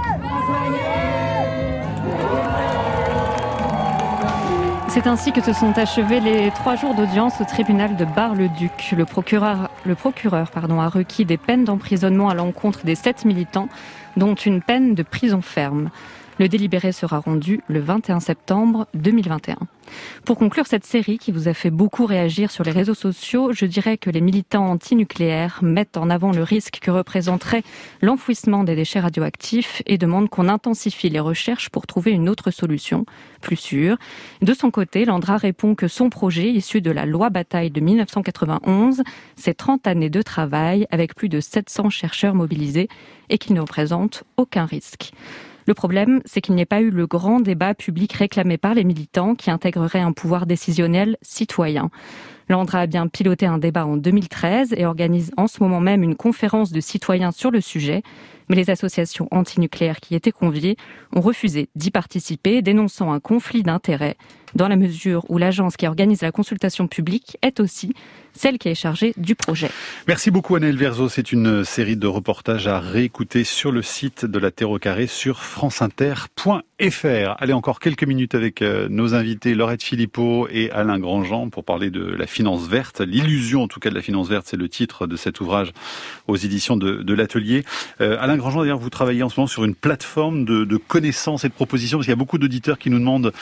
C'est ainsi que se sont achevés les 3 jours d'audience au tribunal de Bar-le-Duc. Le procureur a requis des peines d'emprisonnement à l'encontre des 7 militants, dont une peine de prison ferme. Le délibéré sera rendu le 21 septembre 2021. Pour conclure cette série qui vous a fait beaucoup réagir sur les réseaux sociaux, je dirais que les militants antinucléaires mettent en avant le risque que représenterait l'enfouissement des déchets radioactifs et demandent qu'on intensifie les recherches pour trouver une autre solution, plus sûre. De son côté, l'Andra répond que son projet, issu de la loi Bataille de 1991, c'est 30 années de travail avec plus de 700 chercheurs mobilisés et qu'il ne représente aucun risque. Le problème, c'est qu'il n'y ait pas eu le grand débat public réclamé par les militants qui intégrerait un pouvoir décisionnel citoyen. L'Andra a bien piloté un débat en 2013 et organise en ce moment même une conférence de citoyens sur le sujet. Mais les associations antinucléaires qui étaient conviées ont refusé d'y participer, dénonçant un conflit d'intérêts, dans la mesure où l'agence qui organise la consultation publique est aussi celle qui est chargée du projet. Merci beaucoup Anaëlle Verzo. C'est une série de reportages à réécouter sur le site de la Terre au carré sur franceinter.fr. Allez, encore quelques minutes avec nos invités Laurette Philippot et Alain Grandjean pour parler de la finance. finance verte, l'illusion en tout cas de la finance verte, c'est le titre de cet ouvrage aux éditions de l'Atelier. Alain Grandjean, d'ailleurs, vous travaillez en ce moment sur une plateforme de connaissances et de propositions, parce qu'il y a beaucoup d'auditeurs qui nous demandent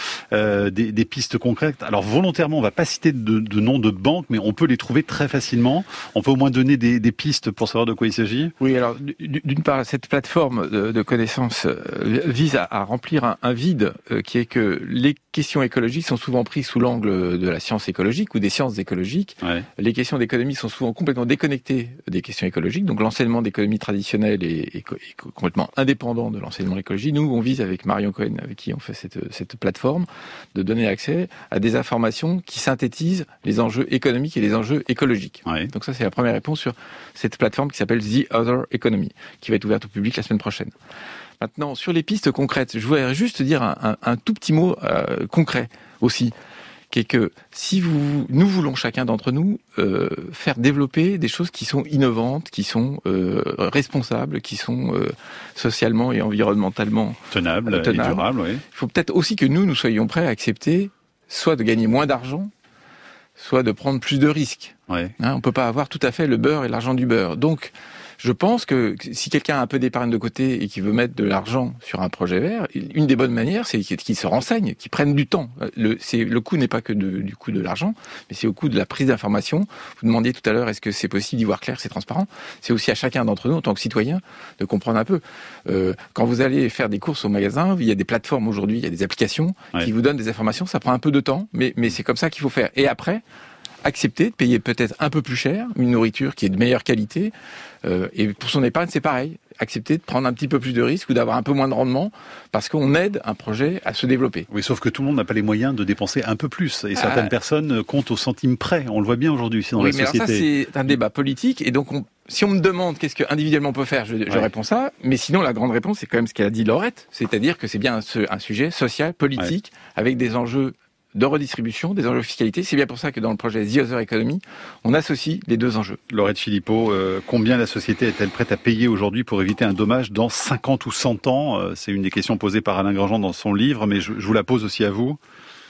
des pistes concrètes. Alors volontairement, on va pas citer de noms de banques, mais on peut les trouver très facilement. On peut au moins donner des pistes pour savoir de quoi il s'agit. Oui, alors d'une part, cette plateforme de connaissances vise à remplir un vide qui est que les questions écologiques sont souvent prises sous l'angle de la science écologique ou des sciences écologiques. Ouais. Les questions d'économie sont souvent complètement déconnectées des questions écologiques. Donc l'enseignement d'économie traditionnelle est complètement indépendant de l'enseignement d'écologie. Nous, on vise avec Marion Cohen, avec qui on fait cette plateforme, de donner accès à des informations qui synthétisent les enjeux économiques et les enjeux écologiques. Ouais. Donc ça, c'est la première réponse sur cette plateforme qui s'appelle The Other Economy, qui va être ouverte au public la semaine prochaine. Maintenant, sur les pistes concrètes, je voudrais juste dire un tout petit mot concret aussi, qui est que si nous voulons chacun d'entre nous faire développer des choses qui sont innovantes, qui sont responsables, qui sont socialement et environnementalement tenables et durables. Oui. Il faut peut-être aussi que nous soyons prêts à accepter soit de gagner moins d'argent, soit de prendre plus de risques. Ouais. On ne peut pas avoir tout à fait le beurre et l'argent du beurre. Donc, je pense que si quelqu'un a un peu d'épargne de côté et qui veut mettre de l'argent sur un projet vert, une des bonnes manières, c'est qu'il se renseigne, qu'il prenne du temps. Le coût n'est pas que du coût de l'argent, mais c'est au coût de la prise d'information. Vous demandiez tout à l'heure, est-ce que c'est possible d'y voir clair, c'est transparent? C'est aussi à chacun d'entre nous, en tant que citoyen, de comprendre un peu. Quand vous allez faire des courses au magasin, il y a des plateformes aujourd'hui, il y a des applications qui vous donnent des informations. Ça prend un peu de temps, mais c'est comme ça qu'il faut faire. Et après, accepter de payer peut-être un peu plus cher une nourriture qui est de meilleure qualité, et pour son épargne c'est pareil, accepter de prendre un petit peu plus de risques ou d'avoir un peu moins de rendement parce qu'on aide un projet à se développer. Oui, sauf que tout le monde n'a pas les moyens de dépenser un peu plus et certaines personnes comptent au centime près, on le voit bien aujourd'hui dans la société. Mais alors ça c'est un débat politique et donc si on me demande qu'est-ce qu'individuellement on peut faire, je réponds ça, mais sinon la grande réponse c'est quand même ce qu'elle a dit Laurette, c'est-à-dire que c'est bien un sujet social, politique, avec des enjeux de redistribution, des enjeux de fiscalité. C'est bien pour ça que dans le projet The Other Economy, on associe les deux enjeux. Laurette Philippot, combien la société est-elle prête à payer aujourd'hui pour éviter un dommage dans 50 ou 100 ans? C'est une des questions posées par Alain Grandjean dans son livre, mais je vous la pose aussi à vous.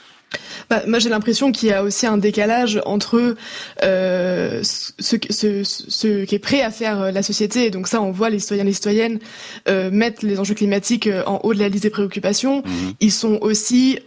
Moi, j'ai l'impression qu'il y a aussi un décalage entre ce qui est prêt à faire la société. Et donc ça, on voit les citoyens et les citoyennes mettre les enjeux climatiques en haut de la liste des préoccupations. Mmh. Ils sont aussi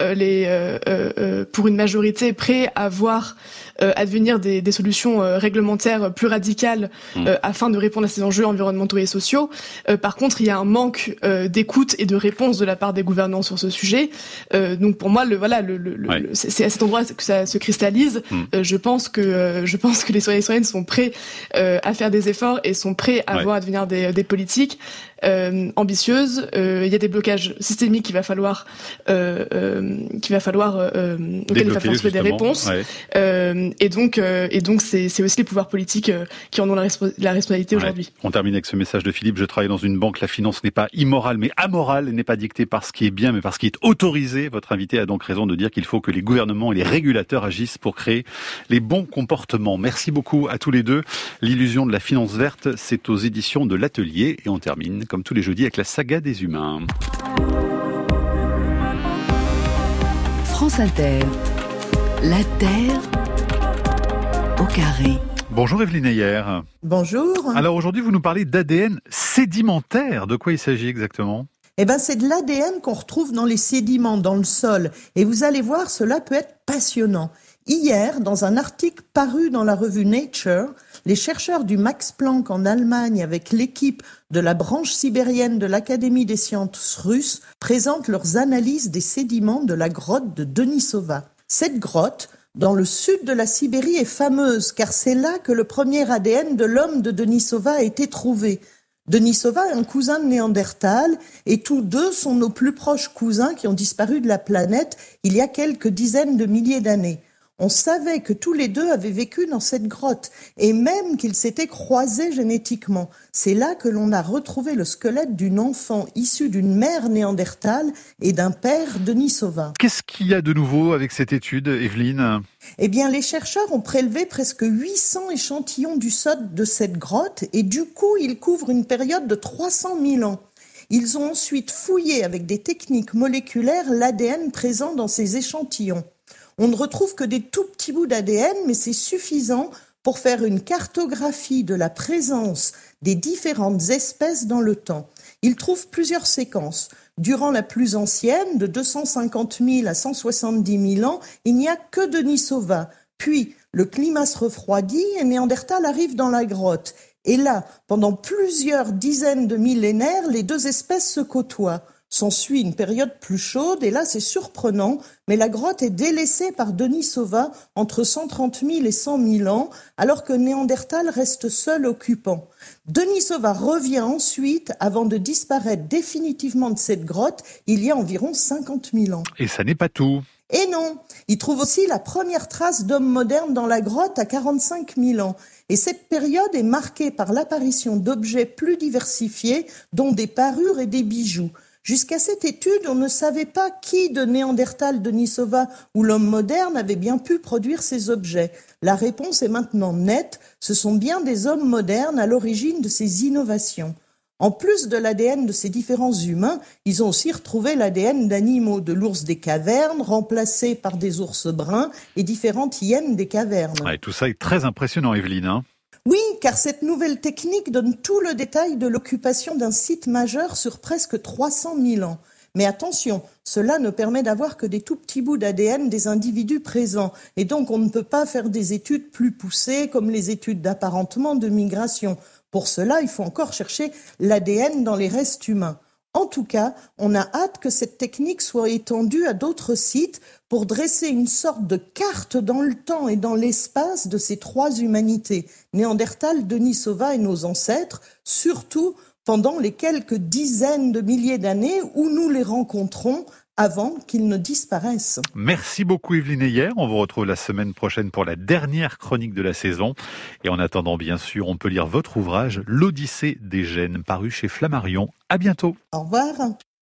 pour une majorité prêts à voir advenir des solutions réglementaires plus radicales afin de répondre à ces enjeux environnementaux et sociaux. Par contre, il y a un manque d'écoute et de réponse de la part des gouvernants sur ce sujet. Donc pour moi, c'est à cet endroit que ça se cristallise. Je pense que les citoyens et citoyennes sont prêts à faire des efforts et sont prêts à voir advenir des politiques ambitieuses. Il y a des blocages systémiques qu'il va falloir auxquels il va falloir trouver des réponses. Ouais. Et donc c'est aussi les pouvoirs politiques qui en ont la responsabilité aujourd'hui. On termine avec ce message de Philippe. Je travaille dans une banque. La finance n'est pas immorale, mais amorale. Elle n'est pas dictée par ce qui est bien, mais par ce qui est autorisé. Votre invité a donc raison de dire qu'il faut que les gouvernements et les régulateurs agissent pour créer les bons comportements. Merci beaucoup à tous les deux. L'illusion de la finance verte, c'est aux éditions de l'Atelier. Et on termine, comme tous les jeudis, avec la saga des humains. France Inter. La Terre au carré. Bonjour Evelyne Ayer. Bonjour. Alors aujourd'hui, vous nous parlez d'ADN sédimentaire. De quoi il s'agit exactement ? C'est de l'ADN qu'on retrouve dans les sédiments, dans le sol. Et vous allez voir, cela peut être passionnant. Hier, dans un article paru dans la revue Nature, les chercheurs du Max Planck en Allemagne avec l'équipe de la branche sibérienne de l'Académie des sciences russes présentent leurs analyses des sédiments de la grotte de Denisova. Cette grotte, dans le sud de la Sibérie, est fameuse car c'est là que le premier ADN de l'homme de Denisova a été trouvé. Denisova est un cousin de Néandertal et tous deux sont nos plus proches cousins qui ont disparu de la planète il y a quelques dizaines de milliers d'années. On savait que tous les deux avaient vécu dans cette grotte et même qu'ils s'étaient croisés génétiquement. C'est là que l'on a retrouvé le squelette d'une enfant issue d'une mère néandertale et d'un père Denisova. Qu'est-ce qu'il y a de nouveau avec cette étude, Evelyne ? Les chercheurs ont prélevé presque 800 échantillons du sol de cette grotte et du coup, ils couvrent une période de 300 000 ans. Ils ont ensuite fouillé avec des techniques moléculaires l'ADN présent dans ces échantillons. On ne retrouve que des tout petits bouts d'ADN, mais c'est suffisant pour faire une cartographie de la présence des différentes espèces dans le temps. Il trouve plusieurs séquences. Durant la plus ancienne, de 250 000 à 170 000 ans, il n'y a que Denisova. Puis, le climat se refroidit et Néandertal arrive dans la grotte. Et là, pendant plusieurs dizaines de millénaires, les deux espèces se côtoient. S'ensuit une période plus chaude, et là c'est surprenant, mais la grotte est délaissée par Denisova entre 130 000 et 100 000 ans, alors que Néandertal reste seul occupant. Denisova revient ensuite avant de disparaître définitivement de cette grotte il y a environ 50 000 ans. Et ça n'est pas tout. Et non, il trouve aussi la première trace d'homme moderne dans la grotte à 45 000 ans. Et cette période est marquée par l'apparition d'objets plus diversifiés, dont des parures et des bijoux. Jusqu'à cette étude, on ne savait pas qui de Néandertal, Denisova ou l'homme moderne avait bien pu produire ces objets. La réponse est maintenant nette, ce sont bien des hommes modernes à l'origine de ces innovations. En plus de l'ADN de ces différents humains, ils ont aussi retrouvé l'ADN d'animaux, de l'ours des cavernes, remplacé par des ours bruns et différentes hyènes des cavernes. Ouais, tout ça est très impressionnant, Evelyne. Oui, car cette nouvelle technique donne tout le détail de l'occupation d'un site majeur sur presque 300 000 ans. Mais attention, cela ne permet d'avoir que des tout petits bouts d'ADN des individus présents. Et donc on ne peut pas faire des études plus poussées comme les études d'apparentement, de migration. Pour cela, il faut encore chercher l'ADN dans les restes humains. En tout cas, on a hâte que cette technique soit étendue à d'autres sites pour dresser une sorte de carte dans le temps et dans l'espace de ces trois humanités, Néandertal, Denisova et nos ancêtres, surtout pendant les quelques dizaines de milliers d'années où nous les rencontrons avant qu'ils ne disparaissent. Merci beaucoup Evelyne Heyer. On vous retrouve la semaine prochaine pour la dernière chronique de la saison. Et en attendant, bien sûr, on peut lire votre ouvrage « L'Odyssée des gènes » paru chez Flammarion. À bientôt. Au revoir.